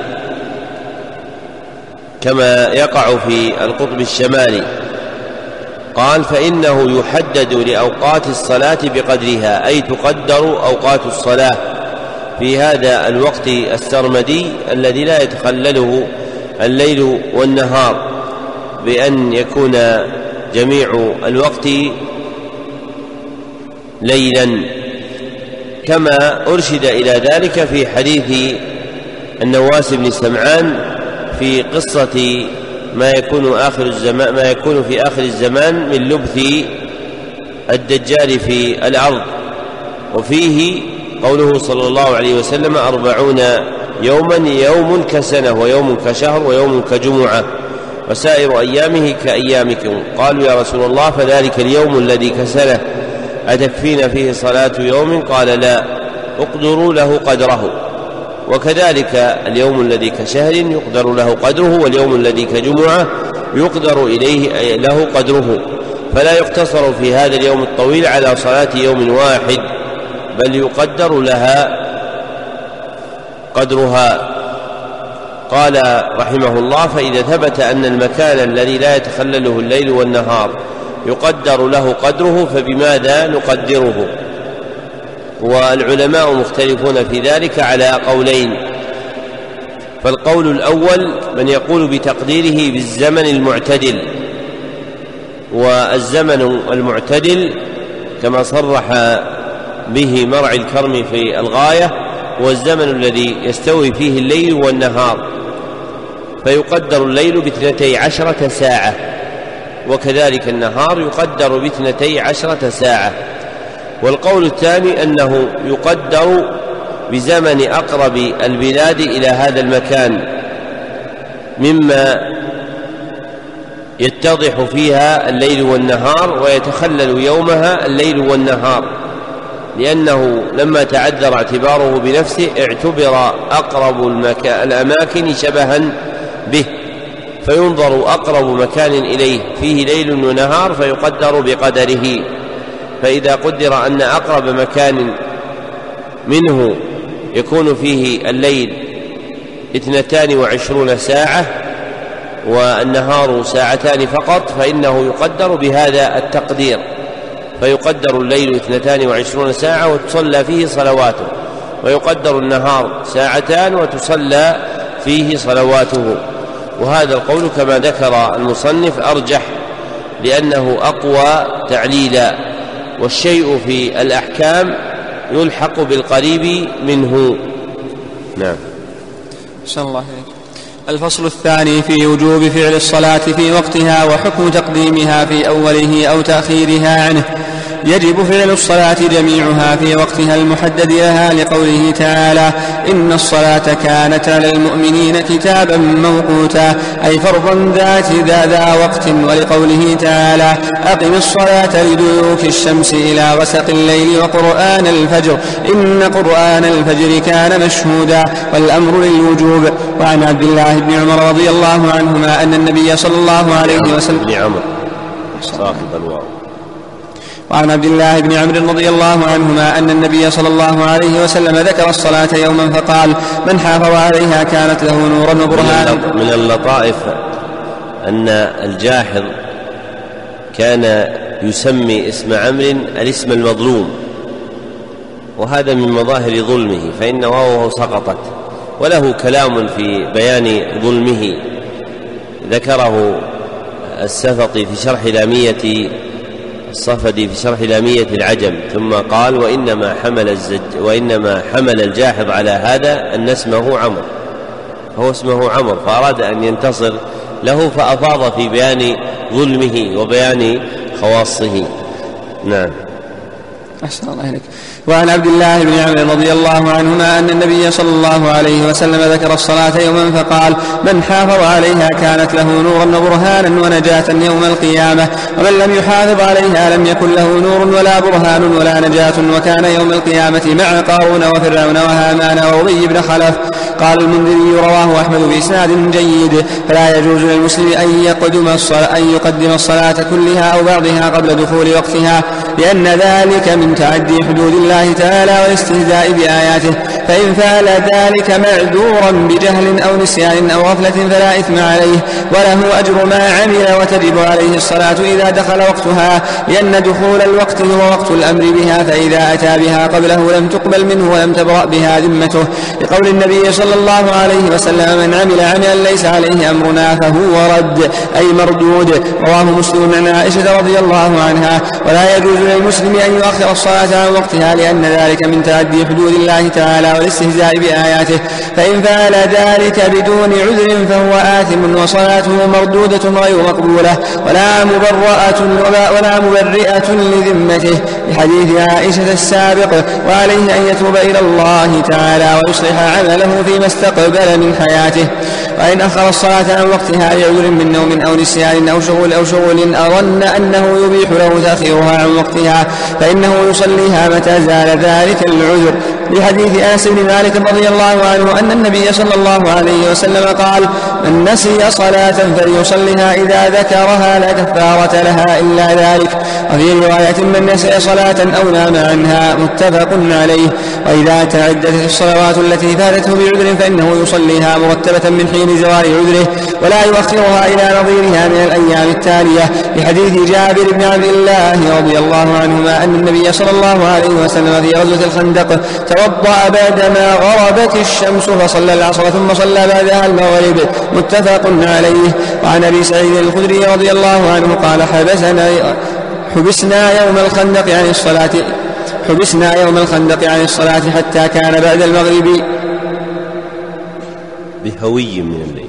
كما يقع في القطب الشمالي. قال: فإنه يحدد لأوقات الصلاة بقدرها، أي تقدر أوقات الصلاة في هذا الوقت السرمدي الذي لا يتخلله الليل والنهار، بأن يكون جميع الوقت ليلا، كما أرشد إلى ذلك في حديث النواس بن سمعان في قصة ما يكون آخر الزمان ما يكون في آخر الزمان من لبث الدجال في الأرض، وفيه قوله صلى الله عليه وسلم: أربعون يوما، يوم كسنة ويوم كشهر ويوم كجمعة وسائر أيامه كأيامكم. قالوا: يا رسول الله، فذلك اليوم الذي كسنه أتكفينا فيه صلاة يوم؟ قال: لا، اقدروا له قدره. وكذلك اليوم الذي كشهر يقدر له قدره، واليوم الذي كجمعة يقدر إليه له قدره، فلا يقتصر في هذا اليوم الطويل على صلاة يوم واحد، بل يقدر لها قدرها. قال رحمه الله: فإذا ثبت أن المكان الذي لا يتخلله الليل والنهار يقدر له قدره، فبماذا نقدره؟ والعلماء مختلفون في ذلك على قولين. فالقول الأول من يقول بتقديره بالزمن المعتدل، والزمن المعتدل كما صرح به مرعي الكرم في الغاية هو الزمن الذي يستوي فيه الليل والنهار، فيقدر الليل باثنتي عشرة ساعة، وكذلك النهار يقدر باثنتي عشرة ساعة. والقول الثاني أنه يقدر بزمن أقرب البلاد إلى هذا المكان، مما يتضح فيها الليل والنهار ويتخلل يومها الليل والنهار، لأنه لما تعذر اعتباره بنفسه اعتبر أقرب الأماكن شبها به، فينظر أقرب مكان إليه فيه ليل ونهار فيقدر بقدره. فإذا قدر أن أقرب مكان منه يكون فيه الليل اثنتان وعشرون ساعة والنهار ساعتان فقط، فإنه يقدر بهذا التقدير، فيقدر الليل اثنتان وعشرون ساعة وتصلى فيه صلواته، ويقدر النهار ساعتان وتصلى فيه صلواته. وهذا القول كما ذكر المصنف أرجح، لأنه أقوى تعليلا، والشيء في الأحكام يلحق بالقريب منه. نعم.
صلى الله عليه وسلم. الفصل الثاني في وجوب فعل الصلاة في وقتها وحكم تقديمها في أوله أو تأخيرها عنه. يجب فعل الصلاة جميعها في وقتها المحدد لها، لقوله تعالى: إن الصلاة كانت على المؤمنين كتابا موقوتا، أي فرضا ذات ذا, ذا وقت. ولقوله تعالى: أقم الصلاة لدلوك الشمس إلى غسق الليل وقرآن الفجر، إن قرآن الفجر كان مشهودا، والأمر للوجوب. وعن عبد الله بن عمر رضي الله عنهما أن النبي صلى الله عليه وسلم
بن عمر صاحب الواو
وعن عبد الله بن عمرو رضي الله عنهما أن النبي صلى الله عليه وسلم ذكر الصلاة يوما فقال: من حافظ عليها كانت له نورا وبرهانا.
من اللطائف أن الجاحظ كان يسمي اسم عمرو الاسم المظلوم، وهذا من مظاهر ظلمه، فإن واوه سقطت، وله كلام في بيان ظلمه ذكره السفطي في شرح لامية الصفدي في شرح لامية العجم، ثم قال: وإنما حمل الزج وإنما حمل الجاحظ على هذا أن اسمه عمرو، هو اسمه عمرو، فأراد أن ينتصر له فأفاض في بيان ظلمه وبيان خواصه. نعم.
أحسن الله إليك. وعن عبد الله بن عمرو رضي الله عنهما أن النبي صلى الله عليه وسلم ذكر الصلاة يوما فقال: من حافظ عليها كانت له نورا وبرهانا ونجاة يوم القيامة، ومن لم يحافظ عليها لم يكن له نور ولا برهان ولا نجاة، وكان يوم القيامة مع قارون وفرعون وهامان وأبي بن خلف. قال المنذري: رواه أحمد بإسناد جيد. فلا يجوز للمسلم أن يقدم الصلاة, أن يقدم الصلاة كلها أو بعضها قبل دخول وقتها، لأن ذلك من تعدي حدود الله تعالى والاستهزاء بآياته، فإن فعل ذلك معذورا بجهل أو نسيان أو غفلة فلا إثم عليه، وله أجر ما عمل، وتجب عليه الصلاة إذا دخل وقتها، لأن دخول الوقت هو وقت الأمر بها، فإذا أتى بها قبله لم تقبل منه ولم تبرأ بها ذمته، لقول النبي صلى الله عليه وسلم: من عمل عملا ليس عليه أمرنا فهو رد، أي مردود. رواه مسلم عن عائشة رضي الله عنها. ولا يجوز للمسلم أن يؤخر الصلاة عن وقتها، لأن ذلك من تعدي حدود الله تعالى والاستهزاء بآياته، فإن فعل ذلك بدون عذر فهو آثم، وصلاته مردودة غير مقبولة، ولا مبرئة ولا مبرئة لذمته، لحديث عائشة السابق. وعليه أن يتوب إلى الله تعالى ويصلح عمله فيما استقبل من حياته. وإن أخر الصلاة عن وقتها لعذر من نوم أو نسيان أو شغل أو شغل أظن أنه يبيح له تأخيرها عن وقتها، فإنه يصليها متى زال ذلك العذر، لحديث أنس بن مالك رضي الله عنه أن النبي صلى الله عليه وسلم قال: من نسي صلاة فليصلها إذا ذكرها لا كفارة لها إلا ذلك. وفي رواية: من نسي صلاة أو نام عنها، متفق عليه. وإذا تعددت الصلوات التي فاتته بعذر فإنه يصليها مرتبة من حين زوال عذره، ولا يؤخرها إلى نظيرها من الأيام التالية، لحديث جابر بن عبد الله رضي الله عنهما أن النبي صلى الله عليه وسلم في غزوة الخندق توضأ بعدما غربت الشمس فصلى العصر ثم صلى بعدها المغرب، متفق عليه. وعن أبي سعيد الخدري رضي الله عنه قال: حبسنا حبسنا يوم الخندق عن الصلاة حبسنا يوم الخندق عن الصلاة حتى كان بعد المغرب
بهوي من الليل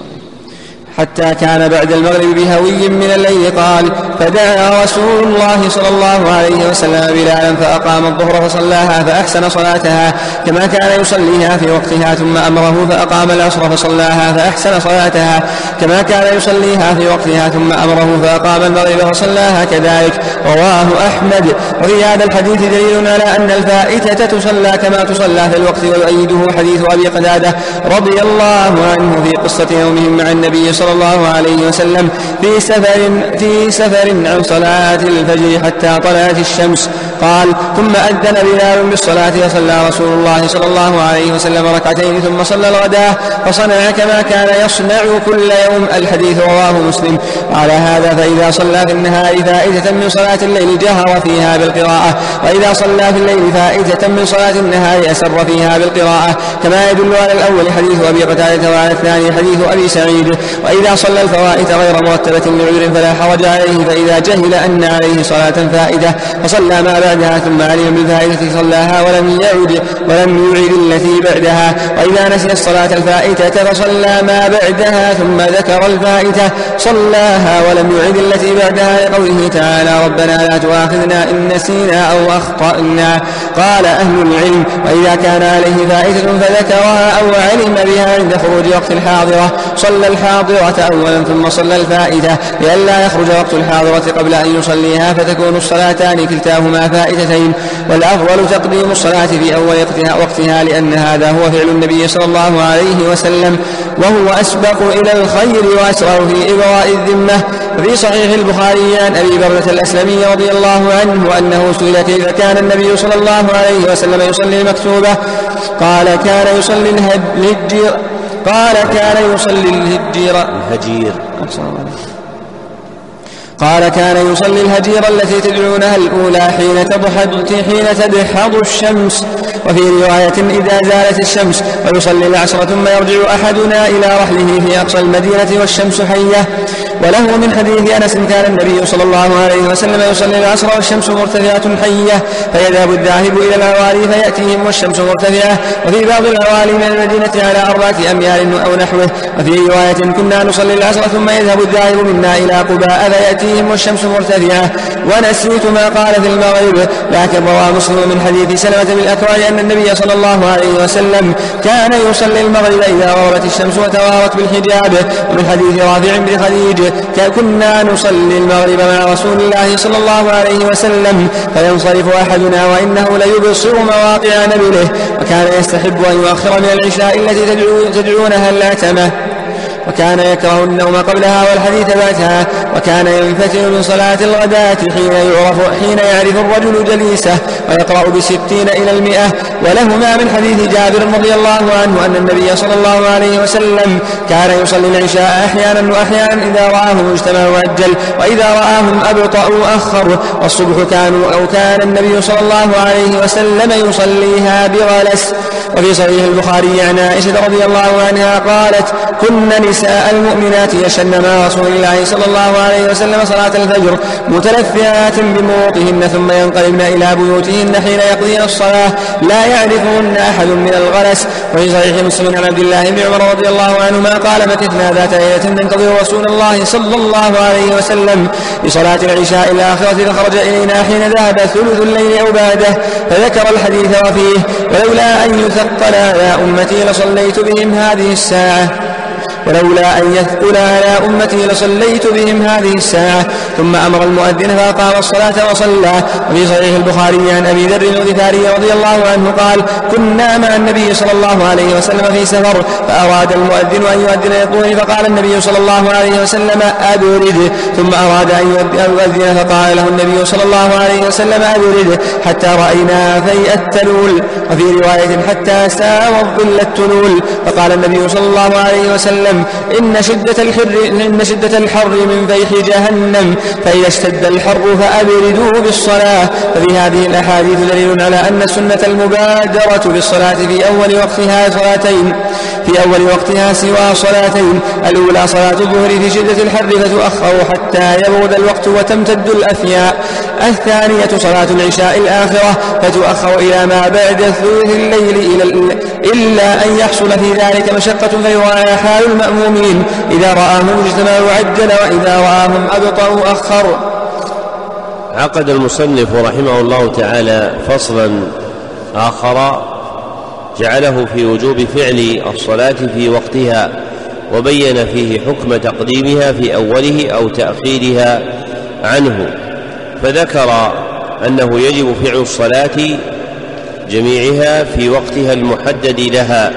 حتى كان بعد المغرب بهوي من الليل. قال: فدعا رسول الله صلى الله عليه وسلم بلالا فأقام الظهر فصلاها فأحسن صلاتها كما كان يصليها في وقتها، ثم أمره فأقام العصر فصلاها فأحسن صلاتها كما كان يصليها في وقتها، ثم أمره فأقام المغرب فصلاها كذلك. رواه أحمد. وفي هذا الحديث دليل على أن الفائتة تصلى كما تصلى في الوقت، ويؤيده حديث أبي قتادة رضي الله عنه في قصة يومهم مع النبي صلى الله عليه وسلم في سفر في سفر عن صلاة الفجر حتى طلعت الشمس. قال: ثم أذن بلال بالصلاة فصلى رسول الله صلى الله عليه وسلم ركعتين ثم صلى الغداة فصنع كما كان يصنع كل يوم. الحديث رواه مسلم. وعلى هذا فإذا صلى في النهار فائدة من صلاة الليل جهر فيها بالقراءة، وإذا صلى في الليل فائدة من صلاة النهار أسر فيها بالقراءة، كما يدل على الأول حديث أبي قتادة وعلى الثاني حديث أبي سعيد. وإذا صلى الفوائد غير مرتبة لعذر فلا حرج عليه، فإذا جهل أن عليه صلاة فائدة فصلى ما بعدها ثم علم بالفائدة صلاها ولم يعد ولم يعد التي بعدها. وإذا نسي الصلاة الفائدة فصلى ما بعدها ثم ذكر الفائدة صلاها ولم يعد التي بعدها، لقوله تعالى: ربنا لا تؤاخذنا إن نسينا أو أخطأنا. قال أهل العلم: وإذا كان عليه فائدة فذكرها أو علم بها عند خروج وقت الحاضرة صلى الحاضرة أولا ثم صلى الفائدة، لئلا يخرج وقت الحاضرة قبل أن يصليها فتكون الصلاتان كلتاهما فائدتين. والأفضل تقديم الصلاة في أول وقتها، لأن هذا هو فعل النبي صلى الله عليه وسلم، وهو أسبق إلى الخير وأسرع في إبراء الذمة. وفي صحيح البخاري عن أبي بردة الأسلمي رضي الله عنه أنه سئل كيف كان النبي صلى الله عليه وسلم يصلي المكتوبة، قال: كان يصلي الهجير قال كان يصلي الهجير الهجير قال كان يصلي الهجير التي تدعونها الأولى حين تضحض حين تدحض الشمس، وفي رواية إذا زالت الشمس، ويصلي العصر ثم يرجع أحدنا إلى رحله في أقصى المدينة والشمس حية. وله من حديث أنس: كان النبي صلى الله عليه وسلم يصلي العصر والشمس مرتفعة حية، فيذهب الذاهب إلى العوالي فيأتيهم والشمس مرتفعة، وفي بعض العوالي من المدينة على أربعة أميال أو نحوه. وفي رواية: كنا نصلي العصر ثم يذهب الذاهب منا إلى قباء فيأتيهم والشمس مرتفعة. ونسيت ما قال في المغرب. لكن روى مسلم من حديث سلمة بن الأكوع أن النبي صلى الله عليه وسلم كان يصلي المغرب إذا غربت الشمس وتوارت بالحجاب. ومن حديث رافع بن خديج كنا نصلي المغرب مع رسول الله صلى الله عليه وسلم فينصرف أحدنا وإنه ليبصر مواقع نبله، وكان يستحب أن يؤخر من العشاء التي تدعونها اللاتمة، وكان يكره النوم قبلها والحديث بعدها، وكان ينفتل من صلاة الغداة حين يعرف, حين يعرف الرجل جليسه ويقرأ بستين إلى المئة. ولهما من حديث جابر رضي الله عنه أن النبي صلى الله عليه وسلم كان يصلي العشاء أحيانا وأحيانا إذا رآهم اجتمعوا وأجل، وإذا رآهم أبطأوا أخروا. والصبح كانوا أو كان النبي صلى الله عليه وسلم يصليها بغلس. وفي صحيح البخاري عن عائشة رضي الله عنها قالت: كنا نساء المؤمنات يشن مع رسول الله صلى الله عليه وسلم صلاة الفجر متلفعات بمروطهن ثم ينقلبن إلى بيوتهن حين يقضين الصلاة لا يعرفهن أحد من الغلس. وفي صحيح مسلم عن عبد الله بن عمر رضي الله عنهما قال: مكثنا ذات ليلة ننتظر رسول الله صلى الله عليه وسلم لصلاة العشاء الآخرة فخرج إلينا حين ذهب ثلث الليل أو بعده، فذكر الحديث وفيه: ولولا أن يثقل على أمتي لصليت بهم هذه الساعة ولولا أن يثقل على أمتي لصليت بهم هذه الساعة. ثم أمر المؤذن فأقام الصلاة وصلى. وفي صحيح البخاري عن أبي ذر الغفاري رضي الله عنه قال: كنا مع النبي صلى الله عليه وسلم في سفر فأراد المؤذن أن يؤذن يقول، فقال النبي صلى الله عليه وسلم: أبرد. ثم أراد أن يؤذن فقال له النبي صلى الله عليه وسلم: أبرد، حتى رأينا فيء التلول. وفي رواية: حتى ساوى الظل التلول. فقال النبي صلى الله عليه وسلم: إن شدة الحر, إن شدة الحر من فيح جهنم، فإذا اشتد الحر فأبردوا بالصلاة. ففي هذه الأحاديث دليل على أن السنة المبادرة بالصلاة في أول وقتها صلاتين في أول وقتها سوى صلاتين: الأولى صلاة الظهر في شدة الحر فتؤخر حتى يبرد الوقت وتمتد الأفياء. الثانية صلاة العشاء الآخرة فتؤخر إلى ما بعد ثلث الليل إلا أن يحصل في ذلك مشقة فيراعى حال المأمومين، إذا رآهم اجتمعوا عجل وإذا رآهم أبطأوا أخر.
عقد المصنف رحمه الله تعالى فصلا آخر جعله في وجوب فعل الصلاة في وقتها، وبين فيه حكم تقديمها في أوله أو تأخيرها عنه. فذكر أنه يجب فعل الصلاة جميعها في وقتها المحدد لها،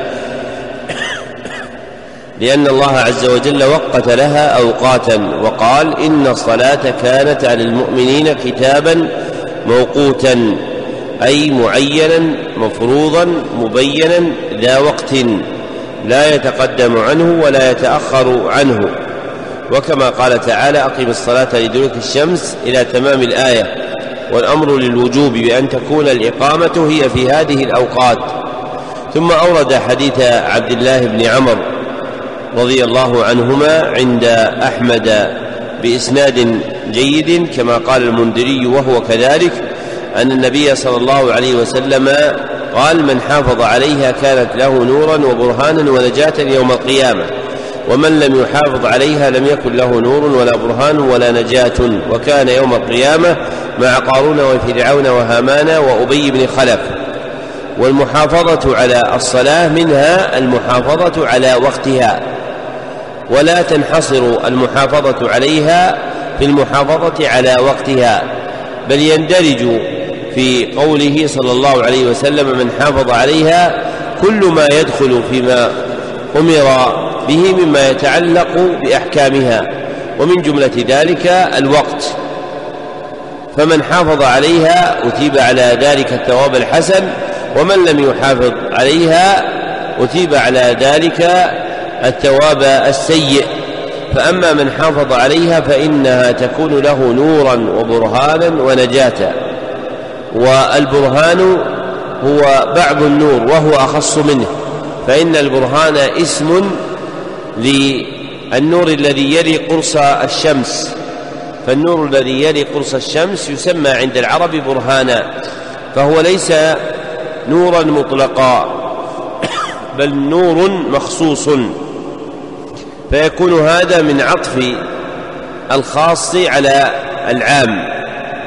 لأن الله عز وجل وقت لها أوقاتا، وقال: إن الصلاة كانت على المؤمنين كتابا موقوتا، أي معينا مفروضا مبينا ذا وقت لا يتقدم عنه ولا يتأخر عنه. وكما قال تعالى: أقم الصلاة لدلوك الشمس إلى تمام الآية، والأمر للوجوب بأن تكون الإقامة هي في هذه الأوقات. ثم أورد حديث عبد الله بن عمر رضي الله عنهما عند أحمد بإسناد جيد كما قال المنذري وهو كذلك، أن النبي صلى الله عليه وسلم قال: من حافظ عليها كانت له نورا وبرهانا ونجاة يوم القيامة، ومن لم يحافظ عليها لم يكن له نور ولا برهان ولا نجاة، وكان يوم القيامة مع قارون وفرعون وهامان وأبي بن خلف. والمحافظة على الصلاة منها المحافظة على وقتها، ولا تنحصر المحافظة عليها في المحافظة على وقتها، بل يندرج في قوله صلى الله عليه وسلم: من حافظ عليها كل ما يدخل فيما أمر به مما يتعلق بأحكامها، ومن جملة ذلك الوقت. فمن حافظ عليها أثيب على ذلك الثواب الحسن، ومن لم يحافظ عليها أثيب على ذلك الثواب السيء. فأما من حافظ عليها فإنها تكون له نورا وبرهانا ونجاة. والبرهان هو بعض النور وهو أخص منه، فإن البرهان اسم للنور الذي يلي قرص الشمس، فالنور الذي يلي قرص الشمس يسمى عند العرب برهانا، فهو ليس نورا مطلقا بل نور مخصوص، فيكون هذا من عطف الخاص على العام،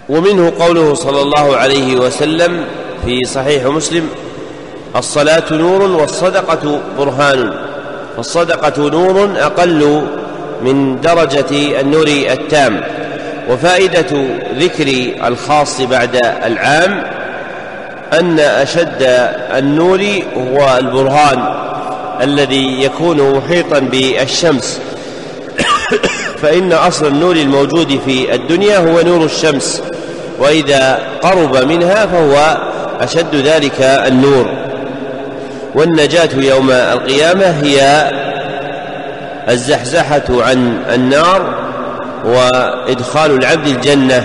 ومنه قوله صلى الله عليه وسلم في صحيح مسلم: الصلاة نور والصدقة برهان. فالصدقة نور أقل من درجة النور التام. وفائدة ذكر الخاص بعد العام أن أشد النور هو البرهان الذي يكون محيطا بالشمس، فإن أصل النور الموجود في الدنيا هو نور الشمس، وإذا قرب منها فهو أشد ذلك النور. والنجاة يوم القيامة هي الزحزحة عن النار وإدخال العبد الجنة،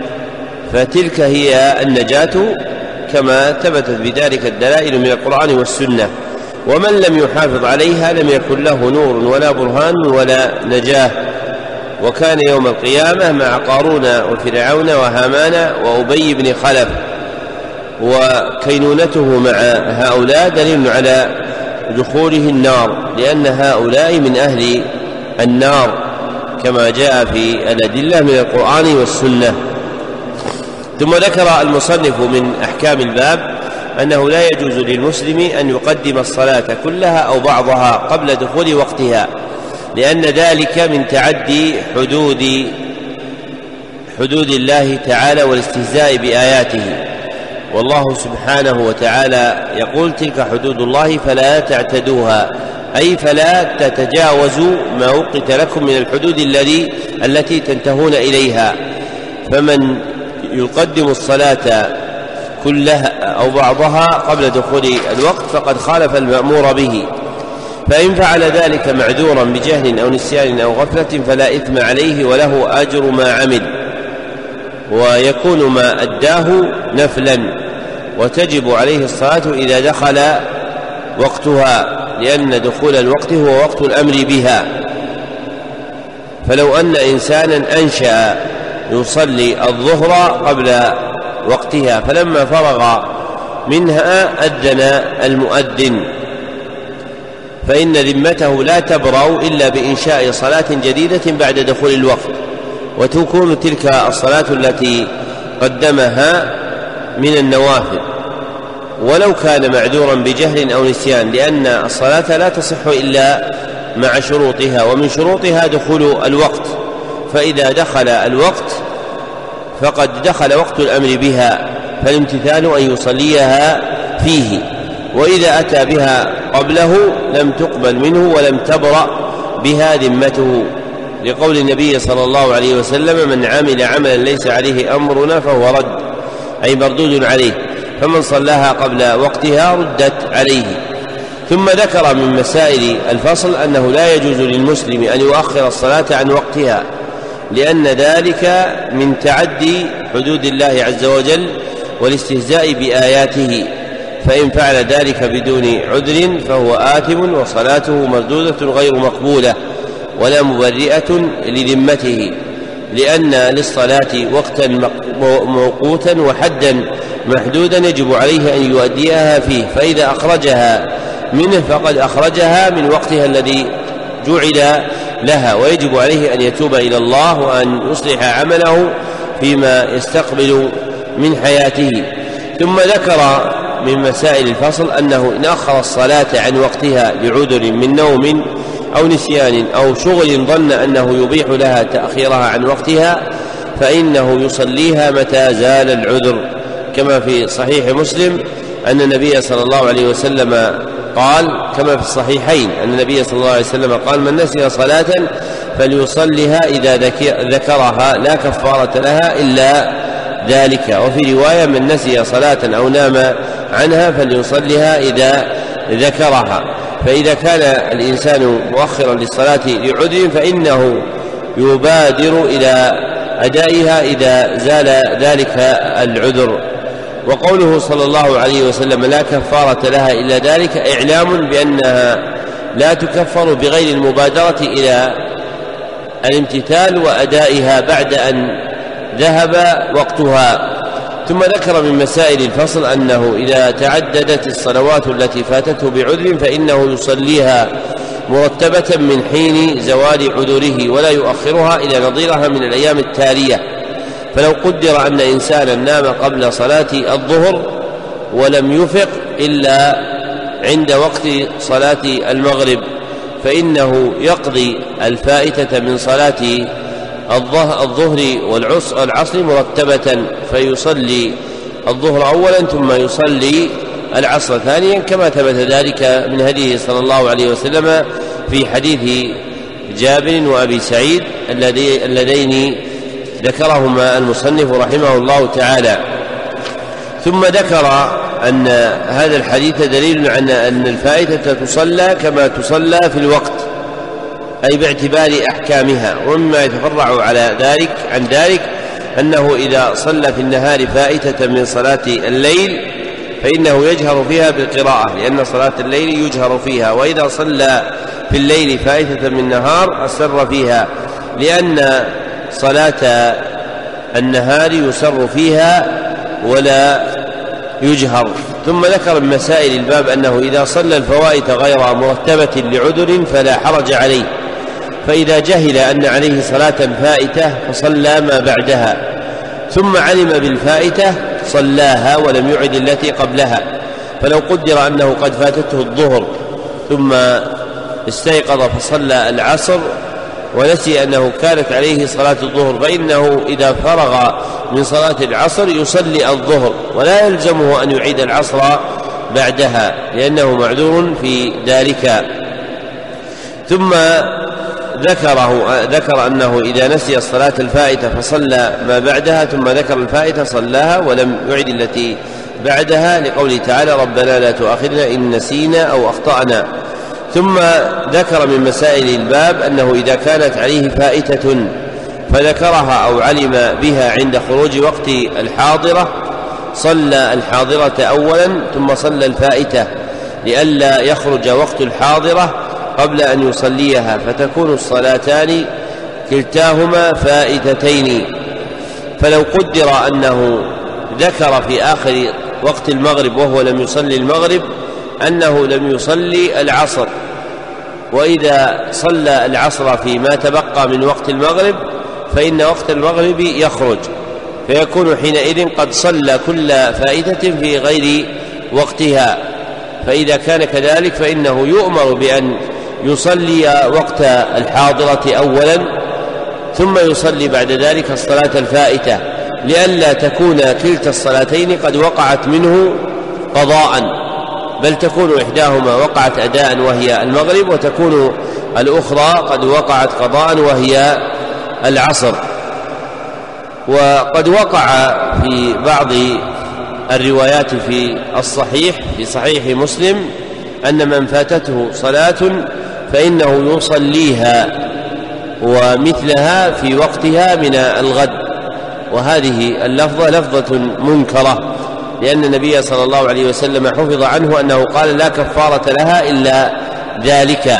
فتلك هي النجاة كما ثبتت بذلك الدلائل من القرآن والسنة. ومن لم يحافظ عليها لم يكن له نور ولا برهان ولا نجاة. وكان يوم القيامة مع قارون وفرعون وهامان وأبي بن خلف، وكينونته مع هؤلاء دليل على دخوله النار، لأن هؤلاء من أهل النار كما جاء في الأدلة من القرآن والسنة. ثم ذكر المصنف من أحكام الباب أنه لا يجوز للمسلم أن يقدم الصلاة كلها أو بعضها قبل دخول وقتها، لأن ذلك من تعدي حدود حدود الله تعالى والاستهزاء بآياته. والله سبحانه وتعالى يقول: تلك حدود الله فلا تعتدوها، أي فلا تتجاوزوا ما وقت لكم من الحدود الذي التي تنتهون إليها. فمن يقدم الصلاة كلها أو بعضها قبل دخول الوقت فقد خالف المأمور به، فإن فعل ذلك معذورا بجهل أو نسيان أو غفلة فلا إثم عليه وله أجر ما عمل، ويكون ما أداه نفلا، وتجب عليه الصلاة إذا دخل وقتها، لأن دخول الوقت هو وقت الأمر بها. فلو أن إنسانا أنشأ يصلي الظهر قبل وقتها فلما فرغ منها أذن المؤذن، فإن ذمته لا تبرأ إلا بإنشاء صلاة جديدة بعد دخول الوقت، وتكون تلك الصلاة التي قدمها من النوافل ولو كان معذورا بجهل أو نسيان، لأن الصلاة لا تصح إلا مع شروطها، ومن شروطها دخول الوقت، فإذا دخل الوقت فقد دخل وقت الأمر بها، فالامتثال أن يصليها فيه، وإذا أتى بها قبله لم تقبل منه ولم تبرأ بها ذمته، لقول النبي صلى الله عليه وسلم: من عمل عملا ليس عليه أمرنا فهو رد، أي مردود عليه، فمن صلاها قبل وقتها ردت عليه. ثم ذكر من مسائل الفصل أنه لا يجوز للمسلم أن يؤخر الصلاة عن وقتها، لأن ذلك من تعدي حدود الله عز وجل والاستهزاء بآياته، فإن فعل ذلك بدون عذر فهو آثم وصلاته مردودة غير مقبولة ولا مبرئة لذمته، لأن للصلاة وقتا موقوتا وحدا محدودا يجب عليه أن يؤديها فيه، فإذا أخرجها منه فقد أخرجها من وقتها الذي جعل لها، ويجب عليه أن يتوب إلى الله وأن يصلح عمله فيما يستقبل من حياته. ثم ذكر من مسائل الفصل أنه إن أخر الصلاة عن وقتها لعذر من نوم أو نسيان أو شغل ظن أنه يبيح لها تأخيرها عن وقتها فإنه يصليها متى زال العذر، كما في صحيح مسلم أن النبي صلى الله عليه وسلم قال، كما في الصحيحين أن النبي صلى الله عليه وسلم قال: من نسي صلاة فليصلها إذا ذكرها لا كفارة لها إلا ذلك. وفي رواية: من نسي صلاة أو نام عنها فليصلها إذا ذكرها. فإذا كان الإنسان مؤخرا للصلاة لعذر فإنه يبادر إلى أدائها إذا زال ذلك العذر. وقوله صلى الله عليه وسلم: لا كفارة لها إلا ذلك، إعلام بأنها لا تكفر بغير المبادرة إلى الامتثال وأدائها بعد أن ذهب وقتها. ثم ذكر من مسائل الفصل أنه إذا تعددت الصلوات التي فاتته بعذر فإنه يصليها مرتبة من حين زوال عذره ولا يؤخرها إلى نظيرها من الأيام التالية، فلو قدر أن إنسانا نام قبل صلاة الظهر ولم يفق إلا عند وقت صلاة المغرب فإنه يقضي الفائتة من صلاة الظهر والعصر مرتبة، فيصلي الظهر أولا ثم يصلي العصر ثانيا، كما ثبت ذلك من هديه صلى الله عليه وسلم في حديث جابر وأبي سعيد اللذين ذكرهما المصنف رحمه الله تعالى. ثم ذكر أن هذا الحديث دليل على أن الفائتة تصلى كما تصلى في الوقت، أي باعتبار أحكامها. ومما يتفرع على ذلك عن ذلك أنه إذا صلى في النهار فائتة من صلاة الليل فإنه يجهر فيها بالقراءة، لأن صلاة الليل يجهر فيها، وإذا صلى في الليل فائتة من النهار أسر فيها، لأن صلاة النهار يسر فيها ولا يجهر. ثم ذكر من مسائل الباب أنه إذا صلى الفوائت غير مرتبة لعذر فلا حرج عليه، فإذا جهل أن عليه صلاة فائتة فصلى ما بعدها، ثم علم بالفائتة صلاها ولم يعد التي قبلها. فلو قدر أنه قد فاتته الظهر ثم استيقظ فصلى العصر ونسي أنه كانت عليه صلاة الظهر، فإنه إذا فرغ من صلاة العصر يصلي الظهر ولا يلزمه أن يعيد العصر بعدها لأنه معذور في ذلك. ثم ذكره ذكر أنه إذا نسي الصلاة الفائتة فصلى ما بعدها، ثم ذكر الفائتة صلاها ولم يعد التي بعدها لقوله تعالى ربنا لا تؤاخذنا إن نسينا أو أخطأنا. ثم ذكر من مسائل الباب أنه إذا كانت عليه فائتة فذكرها أو علم بها عند خروج وقت الحاضرة صلى الحاضرة أولا ثم صلى الفائتة، لئلا يخرج وقت الحاضرة قبل أن يصليها فتكون الصلاتان كلتاهما فائتتين. فلو قدر أنه ذكر في آخر وقت المغرب وهو لم يصلي المغرب أنه لم يصلي العصر، وإذا صلى العصر فيما تبقى من وقت المغرب فإن وقت المغرب يخرج، فيكون حينئذ قد صلى كل فائتة في غير وقتها. فإذا كان كذلك فإنه يؤمر بأن يصلي وقت الحاضرة أولا ثم يصلي بعد ذلك الصلاة الفائتة، لئلا تكون كلتا الصلاتين قد وقعت منه قضاء، بل تكون إحداهما وقعت أداء وهي المغرب، وتكون الأخرى قد وقعت قضاء وهي العصر. وقد وقع في بعض الروايات في الصحيح في صحيح مسلم أن من فاتته صلاة فإنه يصليها ومثلها في وقتها من الغد، وهذه اللفظة لفظة منكرة، لأن النبي صلى الله عليه وسلم حفظ عنه أنه قال لا كفارة لها إلا ذلك.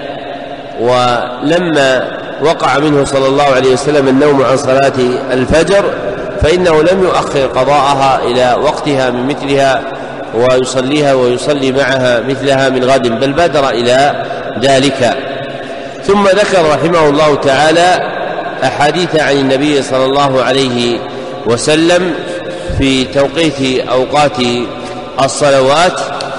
ولما وقع منه صلى الله عليه وسلم النوم عن صلاة الفجر فإنه لم يؤخر قضاءها إلى وقتها من مثلها ويصليها ويصلي معها مثلها من غد، بل بادر إلى ذلك. ثم ذكر رحمه الله تعالى أحاديث عن النبي صلى الله عليه وسلم في توقيت أوقات الصلوات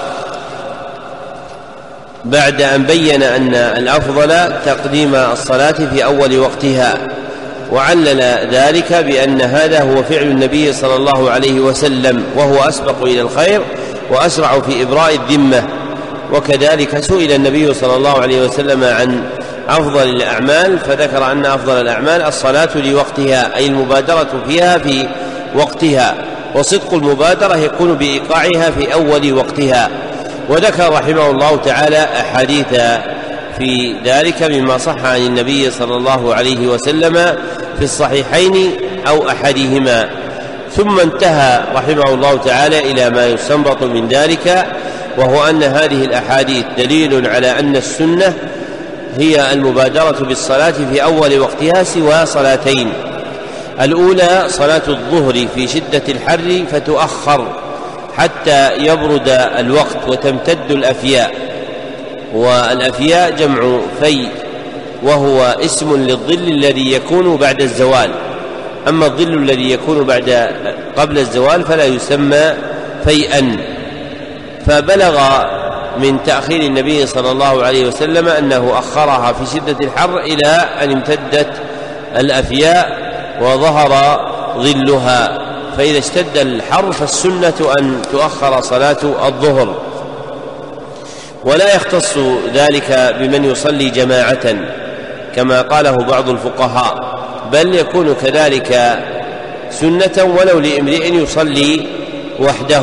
بعد أن بين أن الأفضل تقديم الصلاة في أول وقتها، وعلل ذلك بأن هذا هو فعل النبي صلى الله عليه وسلم، وهو أسبق إلى الخير وأسرع في إبراء الذمة. وكذلك سئل النبي صلى الله عليه وسلم عن أفضل الأعمال فذكر أن أفضل الأعمال الصلاة لوقتها، أي المبادرة فيها في وقتها، وصدق المبادرة يكون بإيقاعها في أول وقتها. وذكر رحمه الله تعالى أحاديث في ذلك مما صح عن النبي صلى الله عليه وسلم في الصحيحين أو أحدهما. ثم انتهى رحمه الله تعالى إلى ما يستنبط من ذلك، وهو أن هذه الأحاديث دليل على أن السنة هي المبادرة بالصلاة في أول وقتها سوى صلاتين: الأولى صلاة الظهر في شدة الحر فتؤخر حتى يبرد الوقت وتمتد الأفياء، والأفياء جمع في، وهو اسم للظل الذي يكون بعد الزوال، أما الظل الذي يكون بعد قبل الزوال فلا يسمى فيئا. فبلغ من تأخير النبي صلى الله عليه وسلم أنه أخرها في شدة الحر إلى أن امتدت الأفياء وظهر ظلها، فإذا اشتد الحر فالسنة أن تؤخر صلاة الظهر. ولا يختص ذلك بمن يصلي جماعة كما قاله بعض الفقهاء، بل يكون كذلك سنة ولو لامرئ يصلي وحده.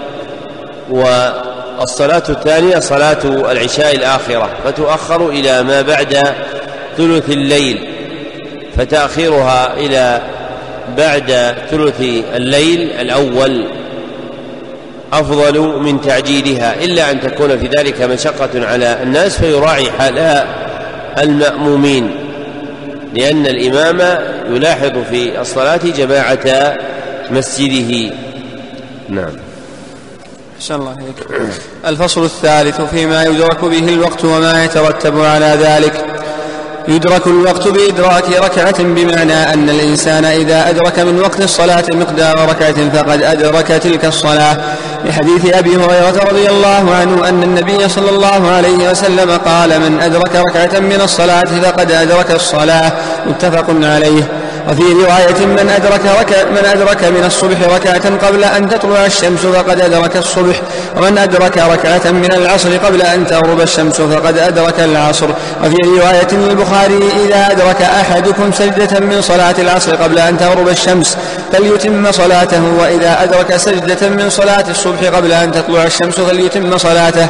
والصلاة الثانية صلاة العشاء الآخرة فتؤخر إلى ما بعد ثلث الليل، فتأخيرها إلى بعد ثلث الليل الأول أفضل من تعجيلها، إلا أن تكون في ذلك مشقة على الناس فيراعي حال المأمومين، لأن الإمام يلاحظ في الصلاة جماعة مسجده. نعم.
أحسن الله عليك. الفصل الثالث فيما يدرك به الوقت وما يترتب على ذلك. يدرك الوقت بإدراك ركعة، بمعنى أن الإنسان إذا أدرك من وقت الصلاة مقدار ركعة فقد أدرك تلك الصلاة، لحديث أبي هريرة رضي الله عنه أن النبي صلى الله عليه وسلم قال: من أدرك ركعة من الصلاة فقد أدرك الصلاة، متفق عليه. وفي رواية: من أدرك, ركع من أدرك من الصبح ركعة قبل أن تطلع الشمس فقد أدرك الصبح، ومن أدرك ركعة من العصر قبل أن تغرب الشمس فقد أدرك العصر. وفي رواية للبخاري: إذا أدرك أحدكم سجدة من صلاة العصر قبل أن تغرب الشمس فليتم صلاته، وإذا أدرك سجدة من صلاة الصبح قبل أن تطلع الشمس فليتم صلاته.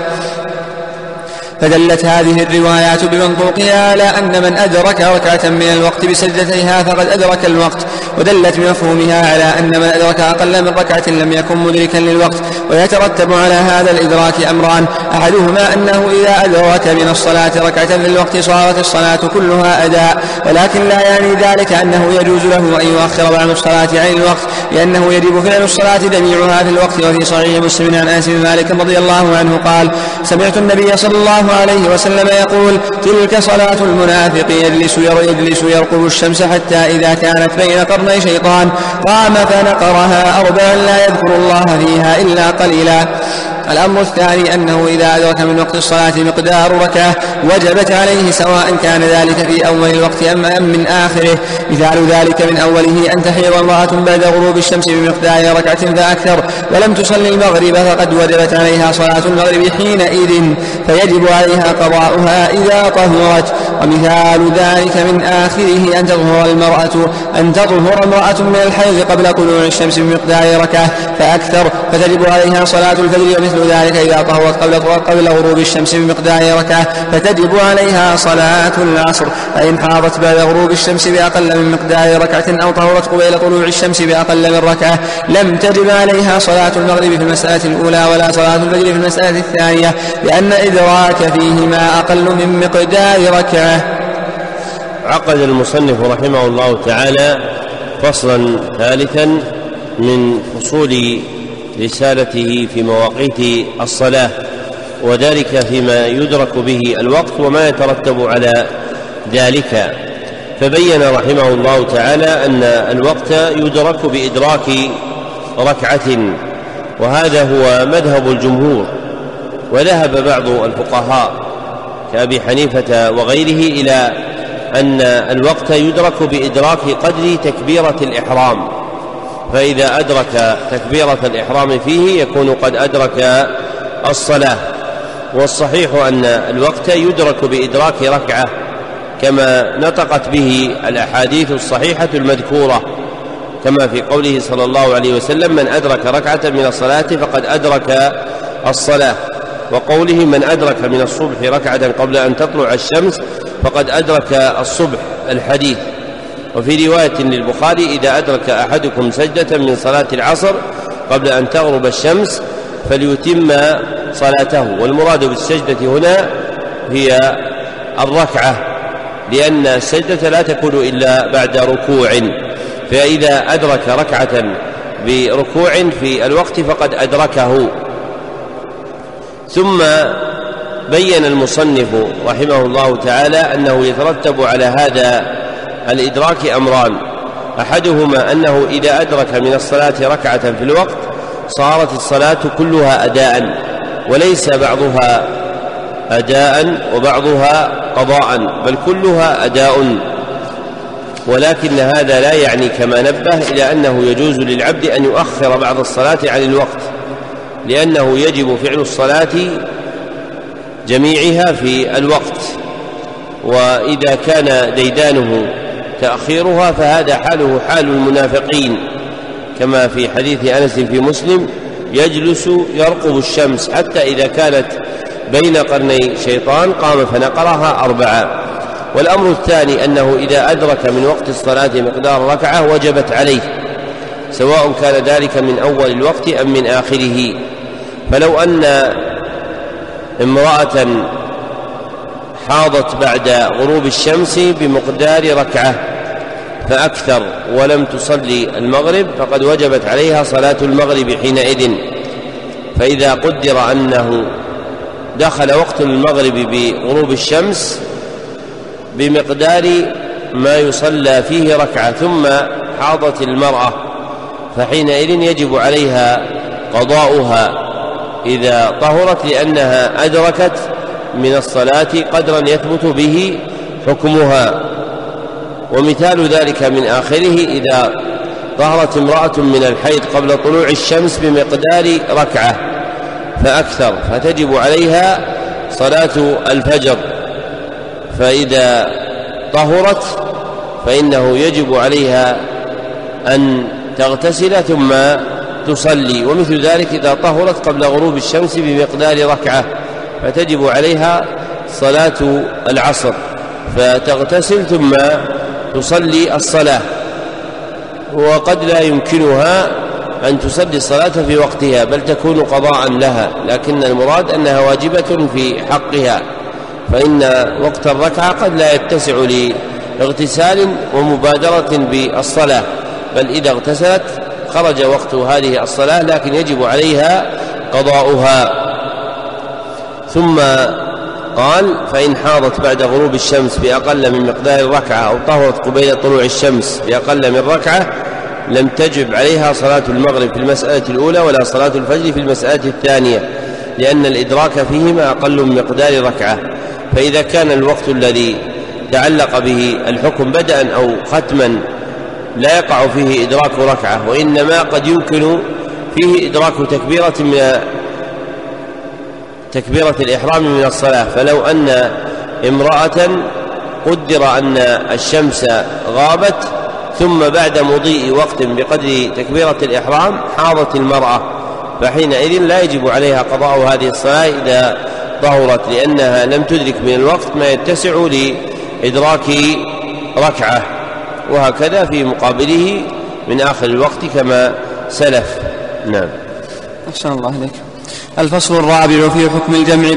فدلت هذه الروايات بمنطوقها على أن من أدرك ركعة من الوقت بسجدتيها فقد أدرك الوقت، ودلت بمفهومها على أن من أدرك أقل من ركعة لم يكن مدركا للوقت. ويترتب على هذا الإدراك أمران: أحدهما أنه إذا أدرك من الصلاة ركعة في الوقت صارت الصلاة كلها أداء، ولكن لا يعني ذلك أنه يجوز له أن يؤخر بعض الصلاة عن الوقت، لأنه يجب فعل الصلاة جميعها في الوقت. وفي صحيح مسلم عن أنس بن مالك رضي الله عنه قال: سمعت النبي صلى الله عليه وسلم يقول: تلك صلاة المنافق، يجلس يجلس يرقب الشمس حتى إذا كانت بين قرني شيطان قام فنقرها أربعا لا يذكر الله فيها إلا قليلا. الأمر الثاني أنه إذا أدرك من وقت الصلاة مقدار ركعة وجبت عليه، سواء كان ذلك في أول الوقت أم من آخره. مثال ذلك من أوله أن تحيض امرأة بعد غروب الشمس بمقدار ركعة فأكثر ولم تصلي المغرب فقد وجبت عليها صلاة المغرب حينئذ، فيجب عليها قضاؤها إذا طهرت. ومثال ذلك من آخره أن تظهر المرأة أن تظهر امرأة من الحيض قبل طلوع الشمس بمقدار ركعة فأكثر، فتجب عليها صلاة الفجر. ومثل ذلك إذا طهرت قبل قبل غروب الشمس بمقدار ركعة فتجب عليها صلاة العصر. فإن حاضت بعد غروب الشمس بأقل من مقدار ركعة أو طهرت قبيل طلوع الشمس بأقل من ركعة لم تجب عليها صلاة المغرب في المسألة الأولى ولا صلاة الفجر في المسألة الثانية، لأن إدراك فيهما أقل من مقدار ركعة.
عقد المصنف رحمه الله تعالى فصلا ثالثا من فصول رسالته في مواقيت الصلاة، وذلك فيما يدرك به الوقت وما يترتب على ذلك. فبين رحمه الله تعالى أن الوقت يدرك بإدراك ركعة، وهذا هو مذهب الجمهور. وذهب بعض الفقهاء كأبي حنيفة وغيره إلى أن الوقت يدرك بإدراك قدر تكبيرة الإحرام، فإذا أدرك تكبيرة الإحرام فيه يكون قد أدرك الصلاة. والصحيح أن الوقت يدرك بإدراك ركعة كما نطقت به الأحاديث الصحيحة المذكورة، كما في قوله صلى الله عليه وسلم: من أدرك ركعة من الصلاة فقد أدرك الصلاة، وقوله: من أدرك من الصبح ركعة قبل أن تطلع الشمس فقد أدرك الصبح، الحديث. وفي رواية للبخاري: إذا أدرك أحدكم سجدة من صلاة العصر قبل أن تغرب الشمس فليتم صلاته. والمراد بالسجدة هنا هي الركعة، لأن السجدة لا تكون إلا بعد ركوع، فإذا أدرك ركعة بركوع في الوقت فقد أدركه. ثم بين المصنف رحمه الله تعالى أنه يترتب على هذا الإدراك أمران: أحدهما أنه إذا أدرك من الصلاة ركعة في الوقت صارت الصلاة كلها أداء، وليس بعضها أداء وبعضها قضاء، بل كلها أداء. ولكن هذا لا يعني كما نبه إلى أنه يجوز للعبد أن يؤخر بعض الصلاة عن الوقت، لأنه يجب فعل الصلاة جميعها في الوقت، وإذا كان ديدانه تأخيرها فهذا حاله حال المنافقين، كما في حديث أنس في مسلم: يجلس يرقب الشمس حتى إذا كانت بين قرني شيطان قام فنقرها أربعة. والأمر الثاني أنه إذا أدرك من وقت الصلاة مقدار ركعة وجبت عليه، سواء كان ذلك من أول الوقت أم من آخره. فلو أن امرأة حاضت بعد غروب الشمس بمقدار ركعة فأكثر ولم تصلي المغرب فقد وجبت عليها صلاة المغرب حينئذ. فإذا قدر أنه دخل وقت المغرب بغروب الشمس بمقدار ما يصلى فيه ركعة ثم حاضت المرأة، فحينئذ يجب عليها قضاؤها إذا طهرت، لأنها أدركت من الصلاة قدرا يثبت به حكمها. ومثال ذلك من آخره: إذا ظهرت امرأة من الحيض قبل طلوع الشمس بمقدار ركعة فأكثر فتجب عليها صلاة الفجر، فإذا طهرت فإنه يجب عليها أن تغتسل ثم تصلي. ومثل ذلك إذا طهرت قبل غروب الشمس بمقدار ركعة فتجب عليها صلاة العصر فتغتسل ثم تصلي الصلاة. وقد لا يمكنها أن تصلي الصلاة في وقتها بل تكون قضاء لها، لكن المراد أنها واجبة في حقها، فإن وقت الركعة قد لا يتسع لاغتسال ومبادرة بالصلاة، بل إذا اغتسلت خرج وقت هذه الصلاة، لكن يجب عليها قضاؤها. ثم قال: فإن حاضت بعد غروب الشمس بأقل من مقدار الركعة أو طهرت قبيل طلوع الشمس بأقل من ركعة لم تجب عليها صلاة المغرب في المسألة الأولى ولا صلاة الفجر في المسألة الثانية، لأن الإدراك فيهما أقل من مقدار ركعة. فإذا كان الوقت الذي تعلق به الحكم بدءا أو ختما لا يقع فيه إدراك ركعة، وإنما قد يمكن فيه إدراك تكبيرة من تكبيرة الإحرام من الصلاة، فلو أن امرأة قدر أن الشمس غابت ثم بعد مضيء وقت بقدر تكبيرة الإحرام حاضت المرأة، فحينئذ لا يجب عليها قضاء هذه الصلاة إذا ظهرت، لأنها لم تدرك من الوقت ما يتسع لإدراك ركعة. وهكذا في مقابله من آخر الوقت كما سلف. نعم.
أحسن الله إليك. الفصل الرابع في حكم الجمع.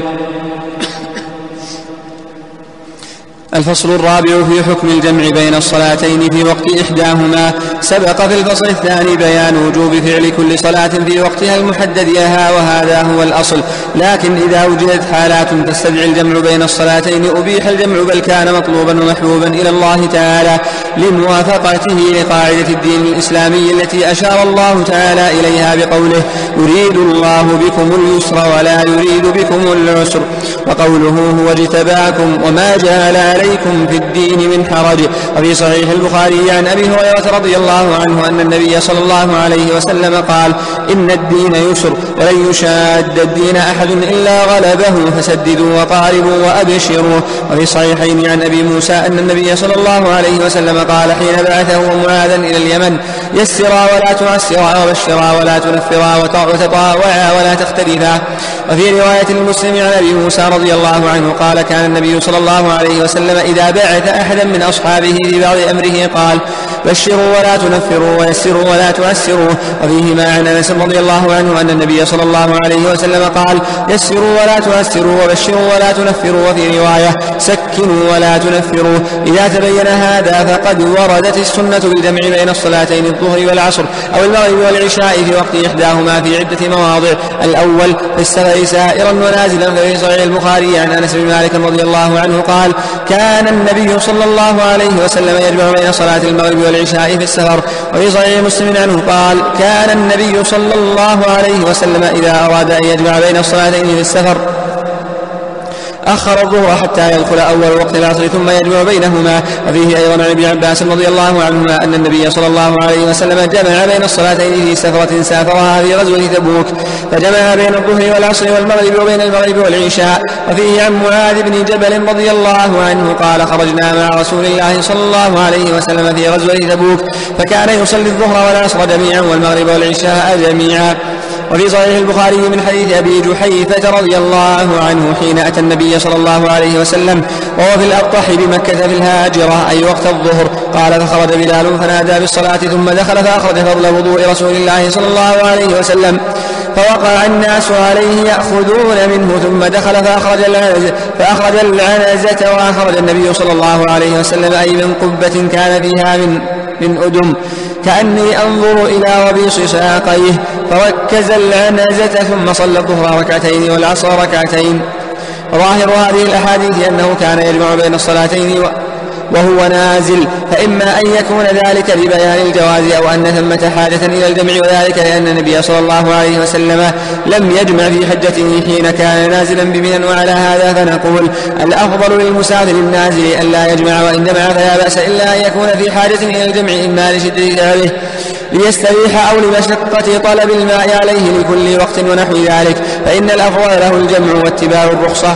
الفصل الرابع في حكم الجمع بين الصلاتين في وقت إحداهما. سبق في الفصل الثاني بيان وجوب فعل كل صلاة في وقتها المحدد لها، وهذا هو الأصل، لكن إذا وجدت حالات تستدعي الجمع بين الصلاتين أبيح الجمع، بل كان مطلوبا ومحبوبا إلى الله تعالى لموافقته لقاعدة الدين الإسلامي التي أشار الله تعالى إليها بقوله: يريد الله بكم اليسر ولا يريد بكم العسر، وقوله: هو اجتباكم وما جعل عليكم في الدين من حرج. وفي صحيح البخاري عن أبي هريرة رضي الله عنه أن النبي صلى الله عليه وسلم قال: إن الدين يسر ولن يشاد الدين أحد إلا غلبه، فسددوا وقاربوا وأبشروا. وفي الصحيحين عن أبي موسى أن النبي صلى الله عليه وسلم قال حين بعثه معاذا إلى اليمن: يسرا ولا تعسرا، وبشرا ولا تنفرا، وتطاوعا ولا تختلفا. وفي رواية المسلم عن أبي موسى رضي الله عنه قال: كان النبي صلى الله عليه وسلم إذا بعث أحدا من أصحابه في بعض أمره قال: بشروا ولا تنفروا ويسروا ولا تعسروا. وفيهما عن أنس رضي الله عنه أن النبي صلى الله عليه وسلم قال: يسروا ولا تعسروا وبشروا ولا تنفروا. وفي رواية: سكنوا ولا تنفروا. إذا تبين هذا فقد وردت السنة بالجمع بين الصلاتين الظهر والعصر أو المغرب والعشاء في وقت إحداهما في عدة مواضع. الأول: في السفر سائرا ونازلا، ففي صحيح البخاري عن أنس بن مالك رضي الله عنه قال: كان كان النبي صلى الله عليه وسلم يجمع بين صلاة المغرب والعشاء في السفر. وفي صحيح مسلم عنه قال كان النبي صلى الله عليه وسلم إذا أراد أن يجمع بين الصلاتين في السفر أخر الظهر حتى يدخل أول وقت العصر ثم يجمع بينهما. وفيه أيضا عن ابن عباس رضي الله عنهما أن النبي صلى الله عليه وسلم جمع بين الصلاتين في سفرة سافرها في غزوة تبوك، فجمع بين الظهر والعصر والمغرب وبين المغرب والعشاء. وفيه عن معاذ بن جبل رضي الله عنه قال خرجنا مع رسول الله صلى الله عليه وسلم في غزوة تبوك فكان يصلي الظهر والعصر جميعا والمغرب والعشاء جميعا. وفي صحيح البخاري من حديث أبي جحيفة رضي الله عنه حين أتى النبي صلى الله عليه وسلم وهو في الأبطح بمكة في الهاجرة أي وقت الظهر قال فخرج بلال فنادى بالصلاة ثم دخل فأخرج فضل وضوء رسول الله صلى الله عليه وسلم فوقع الناس عليه يأخذون منه ثم دخل فأخرج العنزة, فأخرج العنزة وأخرج النبي صلى الله عليه وسلم أي من قبة كان فيها من, من أدم كأني أنظر إلى وبيص ساقيه فركز العنزة ثم صلى الظهر ركعتين والعصر ركعتين. ظاهر هذه الأحاديث أنه كان يجمع بين الصلاتين وهو نازل، فإما أن يكون ذلك لبيان الجواز أو أن ثمة حاجة إلى الجمع، وذلك لأن النبي صلى الله عليه وسلم لم يجمع في حجته حين كان نازلا بمنى. وعلى هذا فنقول الأفضل للمسافر النازل أن لا يجمع، وإن جمع فلا بأس إلا أن يكون في حاجة إلى الجمع إما لشدة تعبه ليستريح أو لمشقة طلب الماء عليه لكل وقت ونحو ذلك، فإن الأفضل له الجمع واتباع الرخصة.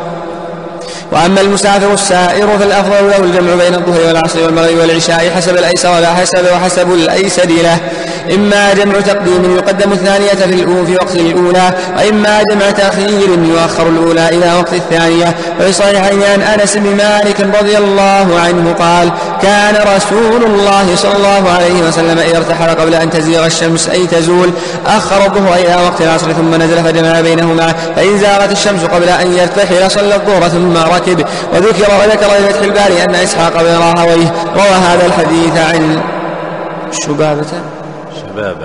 وأما المسافر السائر فالأفضل له الجمع بين الظهر والعصر والمغرب والعشاء حسب الأيسر ولا حسب وحسب الأيسر له، إما جمع تقديم يقدم الثانية في, في وقت الأولى، وإما جمع تأخير يؤخر الأولى إلى وقت الثانية. وفي صحيحين عن أنس بن مالك رضي الله عنه قال كان رسول الله صلى الله عليه وسلم إذا ارتحل قبل أن تزيغ الشمس أي تزول أخر الظهر إلى وقت العصر ثم نزل فجمع بينهما، فإن زاغت الشمس قبل أن يرتحل صلى الظهر ثم ركب. وذكر وذكر في فتح الباري أن إسحاق بن راهويه روى هذا الحديث عن شبابة
شبابة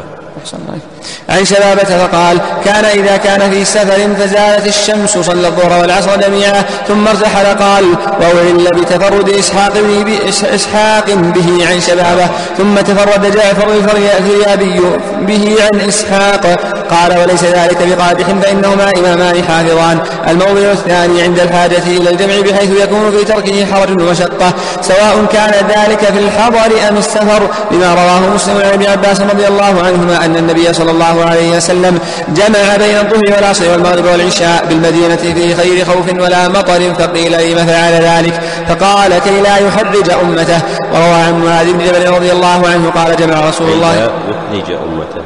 عن شبابة فقال كان إذا كان في سفر فزالت الشمس صلى الظهر والعصر جميعا ثم ارتحل. قال وأعل بتفرد إسحاق به, إسحاق به عن شبابة ثم تفرد جعفر الفريابي به عن إسحاق. قال وليس ذلك بقادح فإنهما إمامان حافظان. الموضع الثاني عند الحاجة إلى الجمع بحيث يكون في تركه حرج ومشقة سواء كان ذلك في الحضر أم السفر، لما رواه مسلم عن ابن عباس رضي الله عنهما أن النبي صلى الله عليه وسلم جمع بين الظهر والعصر والمغرب والعشاء بالمدينة في خير خوف ولا مطر، فقيل لم فعل ذلك؟ فقال كي لا يحرج أمته. وروى عن معاذ بن جبل رضي الله عنه قال جمع رسول الله
يحرج أمته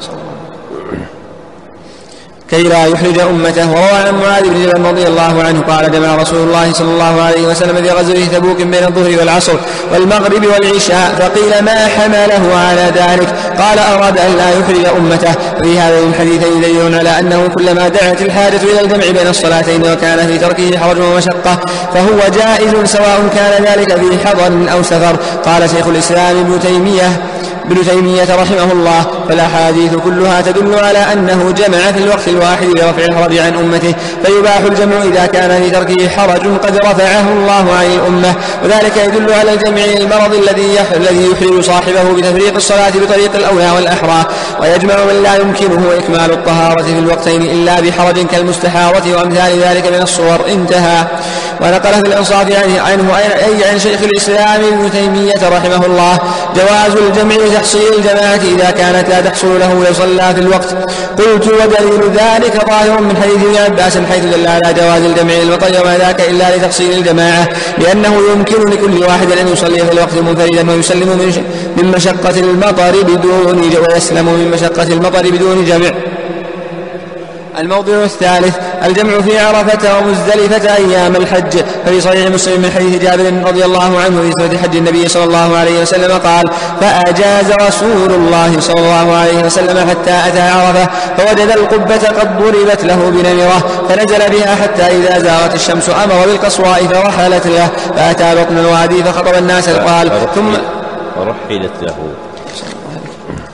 كي لا يحرج أمته. وروى عن معاذ بن جبل رضي الله عنه قال جمع رسول الله صلى الله عليه وسلم في غزوة تبوك بين الظهر والعصر والمغرب والعشاء، فقيل ما حمله على ذلك؟ قال أراد أن لا يحرج أمته. في هذين الحديثين دليل على أنه كلما دعت الحاجة إلى الجمع بين الصلاتين وكان في تركه حرج ومشقة فهو جائز سواء كان ذلك في حضر أو سفر. قال شيخ الإسلام ابن تيمية ابن تيمية رحمه الله فالأحاديث كلها تدل على أنه جمع في الوقت الواحد لرفع الحرج عن أمته، فيباح الجمع إذا كان في تركه حرج قد رفعه الله عن الأمة، وذلك يدل على الجمع للمرض الذي الذي يحرج صاحبه بتفريق الصلاة بطريق الأولى والأحرى، ويجمع من لا يمكنه إكمال الطهارة في الوقتين إلا بحرج كالمستحاضة وأمثال ذلك من الصور. انتهى. ونقل في الإنصاف عنه أي عن شيخ الإسلام ابن تيمية رحمه الله جواز الجمع لتحصيل الجماعة إذا كانت لا تحصل له يصلى في الوقت. قلت ودليل ذلك ظاهر من حديث ابن عباس حيث دل على جواز الجمع للمطر وما ذاك إلا لتحصيل الجماعة، لأنه يمكن لكل واحد أن يصلي في الوقت منفردا ويسلم من مشقة المطر بدون ويسلم من مشقة المطر بدون جمع. الموضوع الثالث الجمع في عرفة ومزدلفة أيام الحج. ففي صحيح مسلم من حديث جابر رضي الله عنه في صفة حج النبي صلى الله عليه وسلم قال فأجاز رسول الله صلى الله عليه وسلم حتى أتى عرفة فوجد القبة قد ضربت له بنمرة فنزل بها حتى إذا زاغت الشمس أمر بالقصواء فرحلت له فأتى بطن الوادي فخطب الناس قال ثم
رحلت له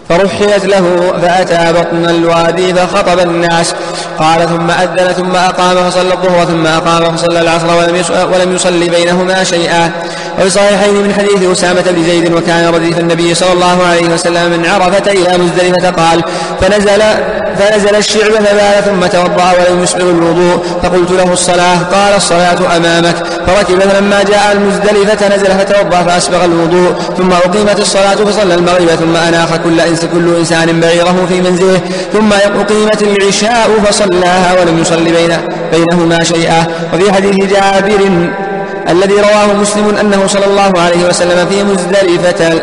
فرحلت له فأتى بطن الوادي فخطب الناس. قال ثم أذن ثم أقام فصلى الظهر ثم أقام فصلى العصر ولم يصلي بينهما شيئا. وفي الصحيحين من حديث أسامة بن زيد وكان رديف النبي صلى الله عليه وسلم من عرفة إلى مزدلفة قال فنزل, فنزل الشعب فبال ثم توضأ ولم يسبغ الوضوء فقلت له الصلاة قال الصلاة أمامك. فركب فلما جاء المزدلفة نزل فتوضأ فأسبغ الوضوء ثم أقيمت الصلاة فصلى المغرب ثم أناخ كل إنس كل إنسان بعيره في منزله ثم أقيمت العشاء فصلاها ولم يصلي بين بينهما شيئا. وفي حديث جابر الذي رواه مسلم أنه صلى الله عليه وسلم في مزدلفة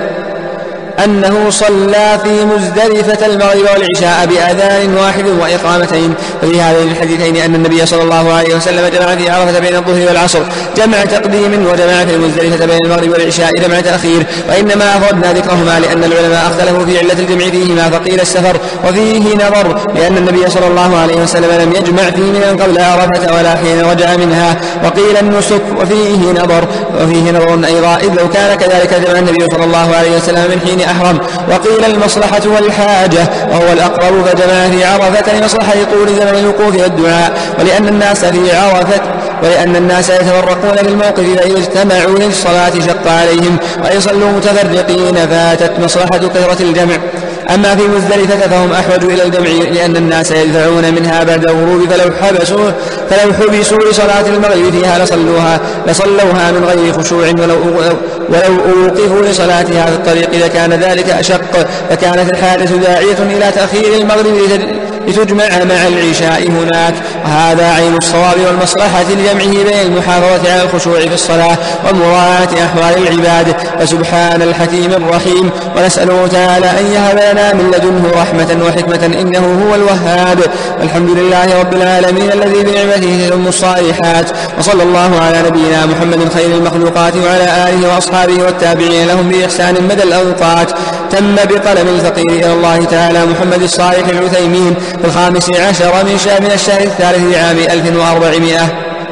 أنه صلى في مزدلفة المغرب والعشاء بأذان واحد وإقامتين. وفي هذين الحديثين أن النبي صلى الله عليه وسلم جمع في عرفة بين الظهر والعصر جمع تقديم وجمع في المزدلفة بين المغرب والعشاء جمع تأخير. وإنما أفردنا ذكرهما لأن العلماء اختلفوا في علة الجمع فيهما فقيل السفر وفيه نظر لأن النبي صلى الله عليه وسلم لم يجمع في منى قبل عرفة ولا حين رجع منها وقيل النسك وفيه نظر وفيه نظر أيضا إذ لو كان كذلك جمع النبي صلى الله عليه وسلم من حين أحرم. وقيل المصلحة والحاجة وهو الأقرب فجمع في عرفة لمصلحة طول زمن الوقوف والدعاء ولأن الناس في عرفة ولأن الناس يتفرقون للموقف فإذا اجتمعوا للصلاة شق عليهم وإن صلوا متفرقين فاتت مصلحة كثرة الجمع. أما في مزدلفة فهم أحوج إلى الجمع لأن الناس يدفعون منها بعد الغروب فلو حبسوا فلو حبسوا لصلاة المغرب فيها لصلوها لصلوها من غير خشوع ولو ولو أوقفوا لصلاتها في الطريق لكان ذلك أشق فكانت الحاجة داعية إلى تأخير المغرب لتجمع مع العشاء هناك. وهذا عين الصواب والمصلحة لجمعه بين المحافظة على الخشوع في الصلاة ومراعاة أحوال العباد. فسبحان الحكيم الرحيم ونسأله تعالى أن يهب لنا من لدنه رحمة وحكمة إنه هو الوهاب. والحمد لله رب العالمين الذي بنعمته تتم الصالحات. وصلى الله على نبينا محمد خير المخلوقات وعلى آله وأصحابه والتابعين لهم بإحسان مدى الأوقات. تم بقلم الفقير إلى الله تعالى محمد الصالح العثيمين في الخامس عشر من شهر من الشهر الثالث لعام ألف وأربعمائة.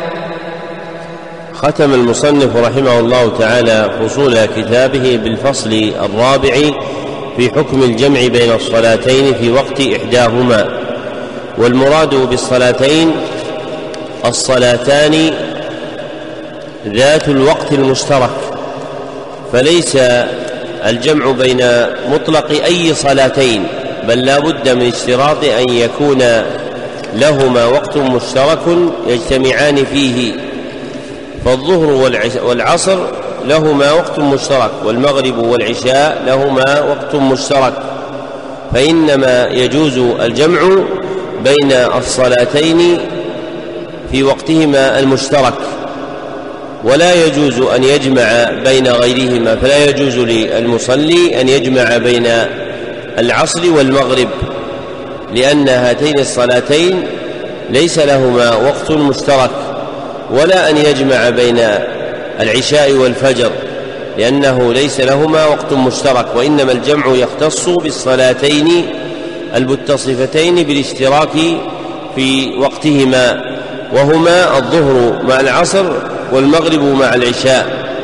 ختم المصنف رحمه الله تعالى فصول كتابه بالفصل الرابع في حكم الجمع بين الصلاتين في وقت إحداهما. والمراد بالصلاتين الصلاتان ذات الوقت المشترك فليس الجمع بين مطلق أي صلاتين بل لا بد من اشتراط أن يكون لهما وقت مشترك يجتمعان فيه. فالظهر والعصر لهما وقت مشترك والمغرب والعشاء لهما وقت مشترك فإنما يجوز الجمع بين الصلاتين في وقتهما المشترك ولا يجوز أن يجمع بين غيرهما. فلا يجوز للمصلي أن يجمع بين العصر والمغرب لأن هاتين الصلاتين ليس لهما وقت مشترك ولا أن يجمع بين العشاء والفجر لأنه ليس لهما وقت مشترك وإنما الجمع يختص بالصلاتين المتصفتين بالاشتراك في وقتهما وهما الظهر مع العصر والمغرب مع العشاء.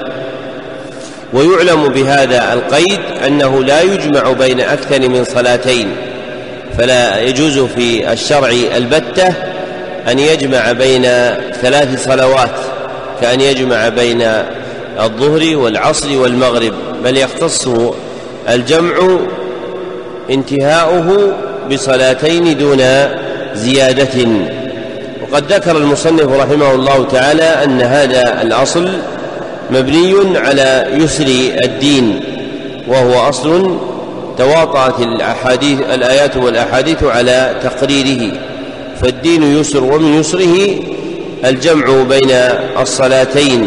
ويعلم بهذا القيد أنه لا يجمع بين أكثر من صلاتين فلا يجوز في الشرع البتة أن يجمع بين ثلاث صلوات كأن يجمع بين الظهر والعصر والمغرب بل يختص الجمع انتهاؤه بصلاتين دون زيادة. وقد ذكر المصنف رحمه الله تعالى أن هذا الأصل مبني على يسر الدين وهو أصل تواطأت الأحاديث الآيات والأحاديث على تقريره. فالدين يسر ومن يسره الجمع بين الصلاتين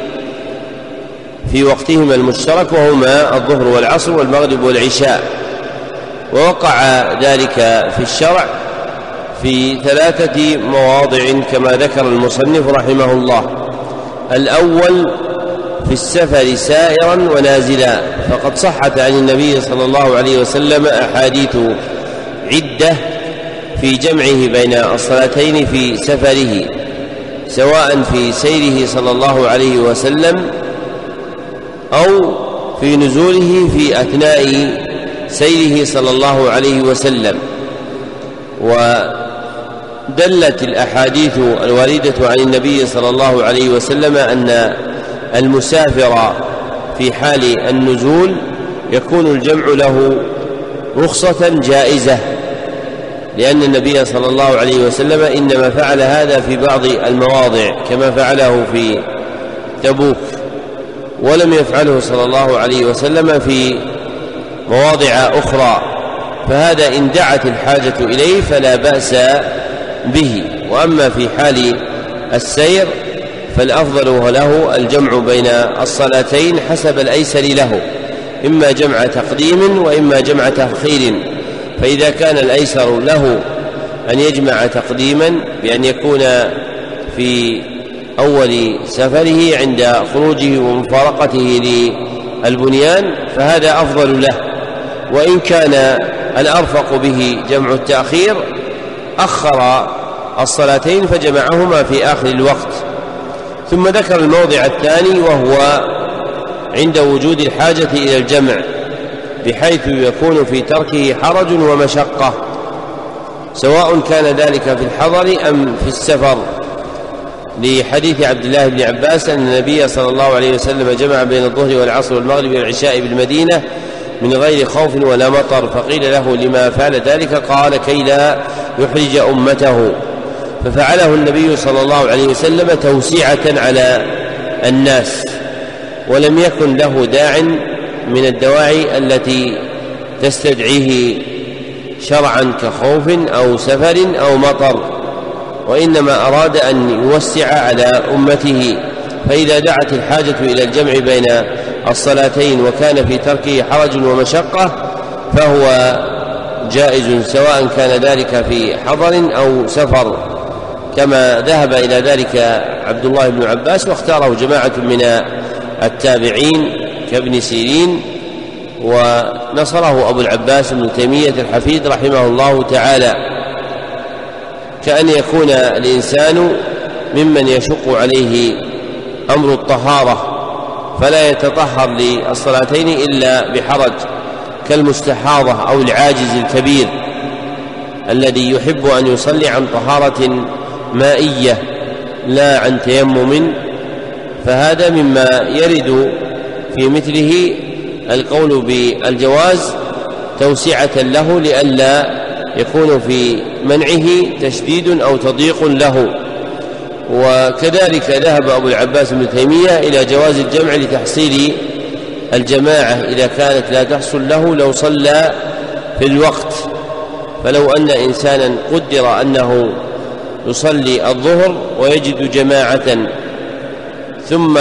في وقتهما المشترك وهما الظهر والعصر والمغرب والعشاء. ووقع ذلك في الشرع في ثلاثة مواضع كما ذكر المصنف رحمه الله. الأول في السفر سائرا ونازلا فقد صحت عن النبي صلى الله عليه وسلم أحاديث عدة في جمعه بين الصلاتين في سفره سواء في سيره صلى الله عليه وسلم أو في نزوله في أثناء سيره صلى الله عليه وسلم. ودلت الأحاديث الواردة عن النبي صلى الله عليه وسلم أن المسافر في حال النزول يكون الجمع له رخصة جائزة، لأن النبي صلى الله عليه وسلم إنما فعل هذا في بعض المواضع كما فعله في تبوك، ولم يفعله صلى الله عليه وسلم في مواضع أخرى، فهذا إن دعت الحاجة إليه فلا بأس به. وأما في حال السير فالأفضل له الجمع بين الصلاتين حسب الأيسر له، إما جمع تقديم وإما جمع تأخير. فإذا كان الأيسر له أن يجمع تقديما بأن يكون في أول سفره عند خروجه ومفارقته للبنيان فهذا أفضل له، وإن كان الأرفق به جمع التأخير أخر الصلاتين فجمعهما في آخر الوقت. ثم ذكر الموضع الثاني وهو عند وجود الحاجة إلى الجمع، بحيث يكون في تركه حرج ومشقة، سواء كان ذلك في الحضر أم في السفر، لحديث عبد الله بن عباس أن النبي صلى الله عليه وسلم جمع بين الظهر والعصر والمغرب والعشاء بالمدينة من غير خوف ولا مطر، فقيل له لما فعل ذلك؟ قال كي لا يحرج أمته، ففعله النبي صلى الله عليه وسلم توسعة على الناس، ولم يكن له داع من الدواعي التي تستدعيه شرعا كخوف أو سفر أو مطر، وإنما أراد أن يوسع على أمته. فإذا دعت الحاجة إلى الجمع بين الصلاتين وكان في تركه حرج ومشقة فهو جائز، سواء كان ذلك في حضر أو سفر، كما ذهب إلى ذلك عبد الله بن عباس واختاره جماعة من التابعين كابن سيرين، ونصره أبو العباس ابن تيمية الحفيد رحمه الله تعالى، كأن يكون الإنسان ممن يشق عليه أمر الطهارة فلا يتطهر للصلاتين إلا بحرج، كالمستحاضة أو العاجز الكبير الذي يحب أن يصلي عن طهارة مائية لا عن تيمم، فهذا مما يرد في مثله القول بالجواز توسعة له لئلا يكون في منعه تشديد أو تضييق له. وكذلك ذهب أبو العباس بن تيمية إلى جواز الجمع لتحصيل الجماعة إذا كانت لا تحصل له لو صلى في الوقت، فلو أن إنسانا قدر أنه يصلي الظهر ويجد جماعة ثم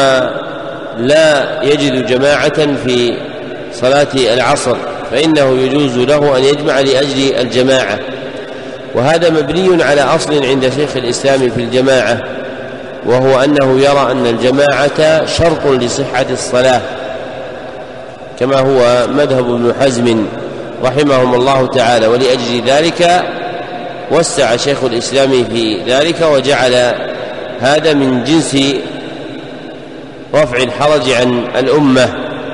لا يجد جماعة في صلاة العصر فإنه يجوز له أن يجمع لأجل الجماعة، وهذا مبني على أصل عند شيخ الإسلام في الجماعة، وهو أنه يرى أن الجماعة شرط لصحة الصلاة، كما هو مذهب ابن حزم رحمهم الله تعالى. ولأجل ذلك وسع شيخ الإسلام في ذلك وجعل هذا من جنس رفع الحرج عن الأمة.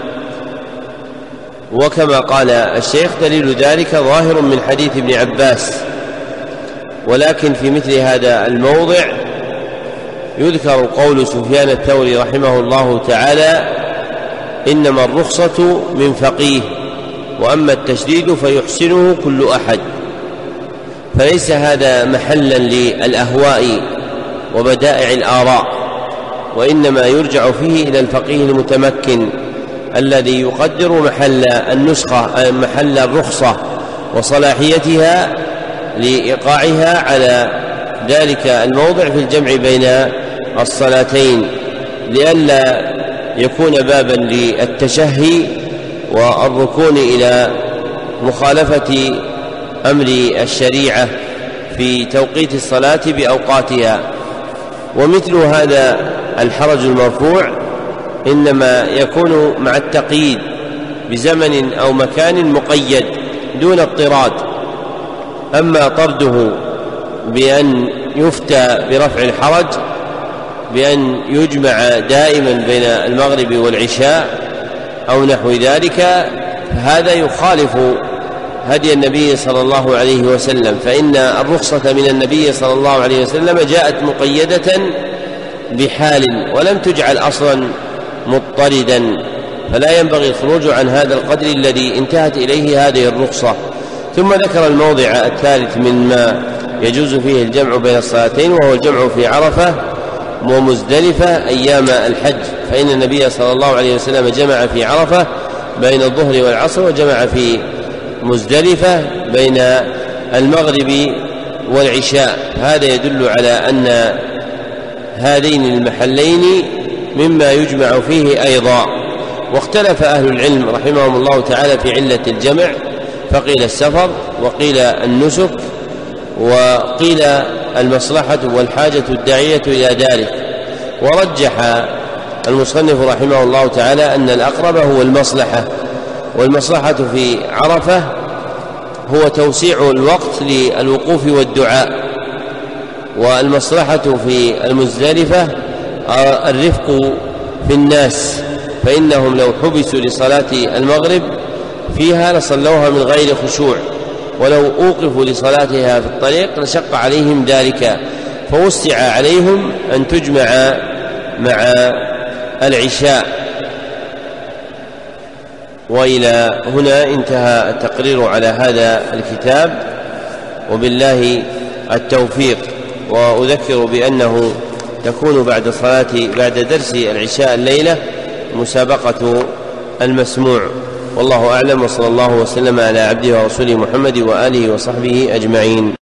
وكما قال الشيخ دليل ذلك ظاهر من حديث ابن عباس، ولكن في مثل هذا الموضع يذكر قول سفيان الثوري رحمه الله تعالى: إنما الرخصة من فقيه، وأما التشديد فيحسنه كل أحد. فليس هذا محلا للأهواء وبدائع الآراء، وإنما يرجع فيه إلى الفقيه المتمكن الذي يقدر محل النسخة محل الرخصة وصلاحيتها لإيقاعها على ذلك الموضع في الجمع بين الصلاتين، لئلا يكون بابا للتشهي والركون إلى مخالفة أمر الشريعة في توقيت الصلاة بأوقاتها. ومثل هذا الحرج المرفوع إنما يكون مع التقييد بزمن أو مكان مقيد دون اضطراد. أما طرده بأن يفتى برفع الحرج بأن يجمع دائما بين المغرب والعشاء أو نحو ذلك، فهذا يخالف هدي النبي صلى الله عليه وسلم، فإن الرخصة من النبي صلى الله عليه وسلم جاءت مقيدة بحال ولم تجعل أصلا مضطردا، فلا ينبغي الخروج عن هذا القدر الذي انتهت إليه هذه الرخصة. ثم ذكر الموضع الثالث مما يجوز فيه الجمع بين الصلاتين، وهو الجمع في عرفة ومزدلفة أيام الحج، فإن النبي صلى الله عليه وسلم جمع في عرفة بين الظهر والعصر، وجمع في مزدلفة بين المغرب والعشاء. هذا يدل على أن هذين المحلين مما يجمع فيه أيضا. واختلف أهل العلم رحمهم الله تعالى في علة الجمع، فقيل السفر، وقيل النسك، وقيل المصلحة والحاجة الداعية إلى ذلك. ورجح المصنف رحمه الله تعالى أن الأقرب هو المصلحة، والمصلحة في عرفة هو توسيع الوقت للوقوف والدعاء، والمصلحة في المزدلفة الرفق في الناس، فإنهم لو حبسوا لصلاة المغرب فيها لصلوها من غير خشوع، ولو أوقفوا لصلاتها في الطريق لشق عليهم ذلك، فوسع عليهم أن تجمع مع العشاء. وإلى هنا انتهى التقرير على هذا الكتاب، وبالله التوفيق. وأذكر بأنه تكون بعد صلاة بعد درس العشاء الليلة مسابقة المسموع، والله أعلم، وصلى الله وسلم على عبده ورسوله محمد وآله وصحبه أجمعين.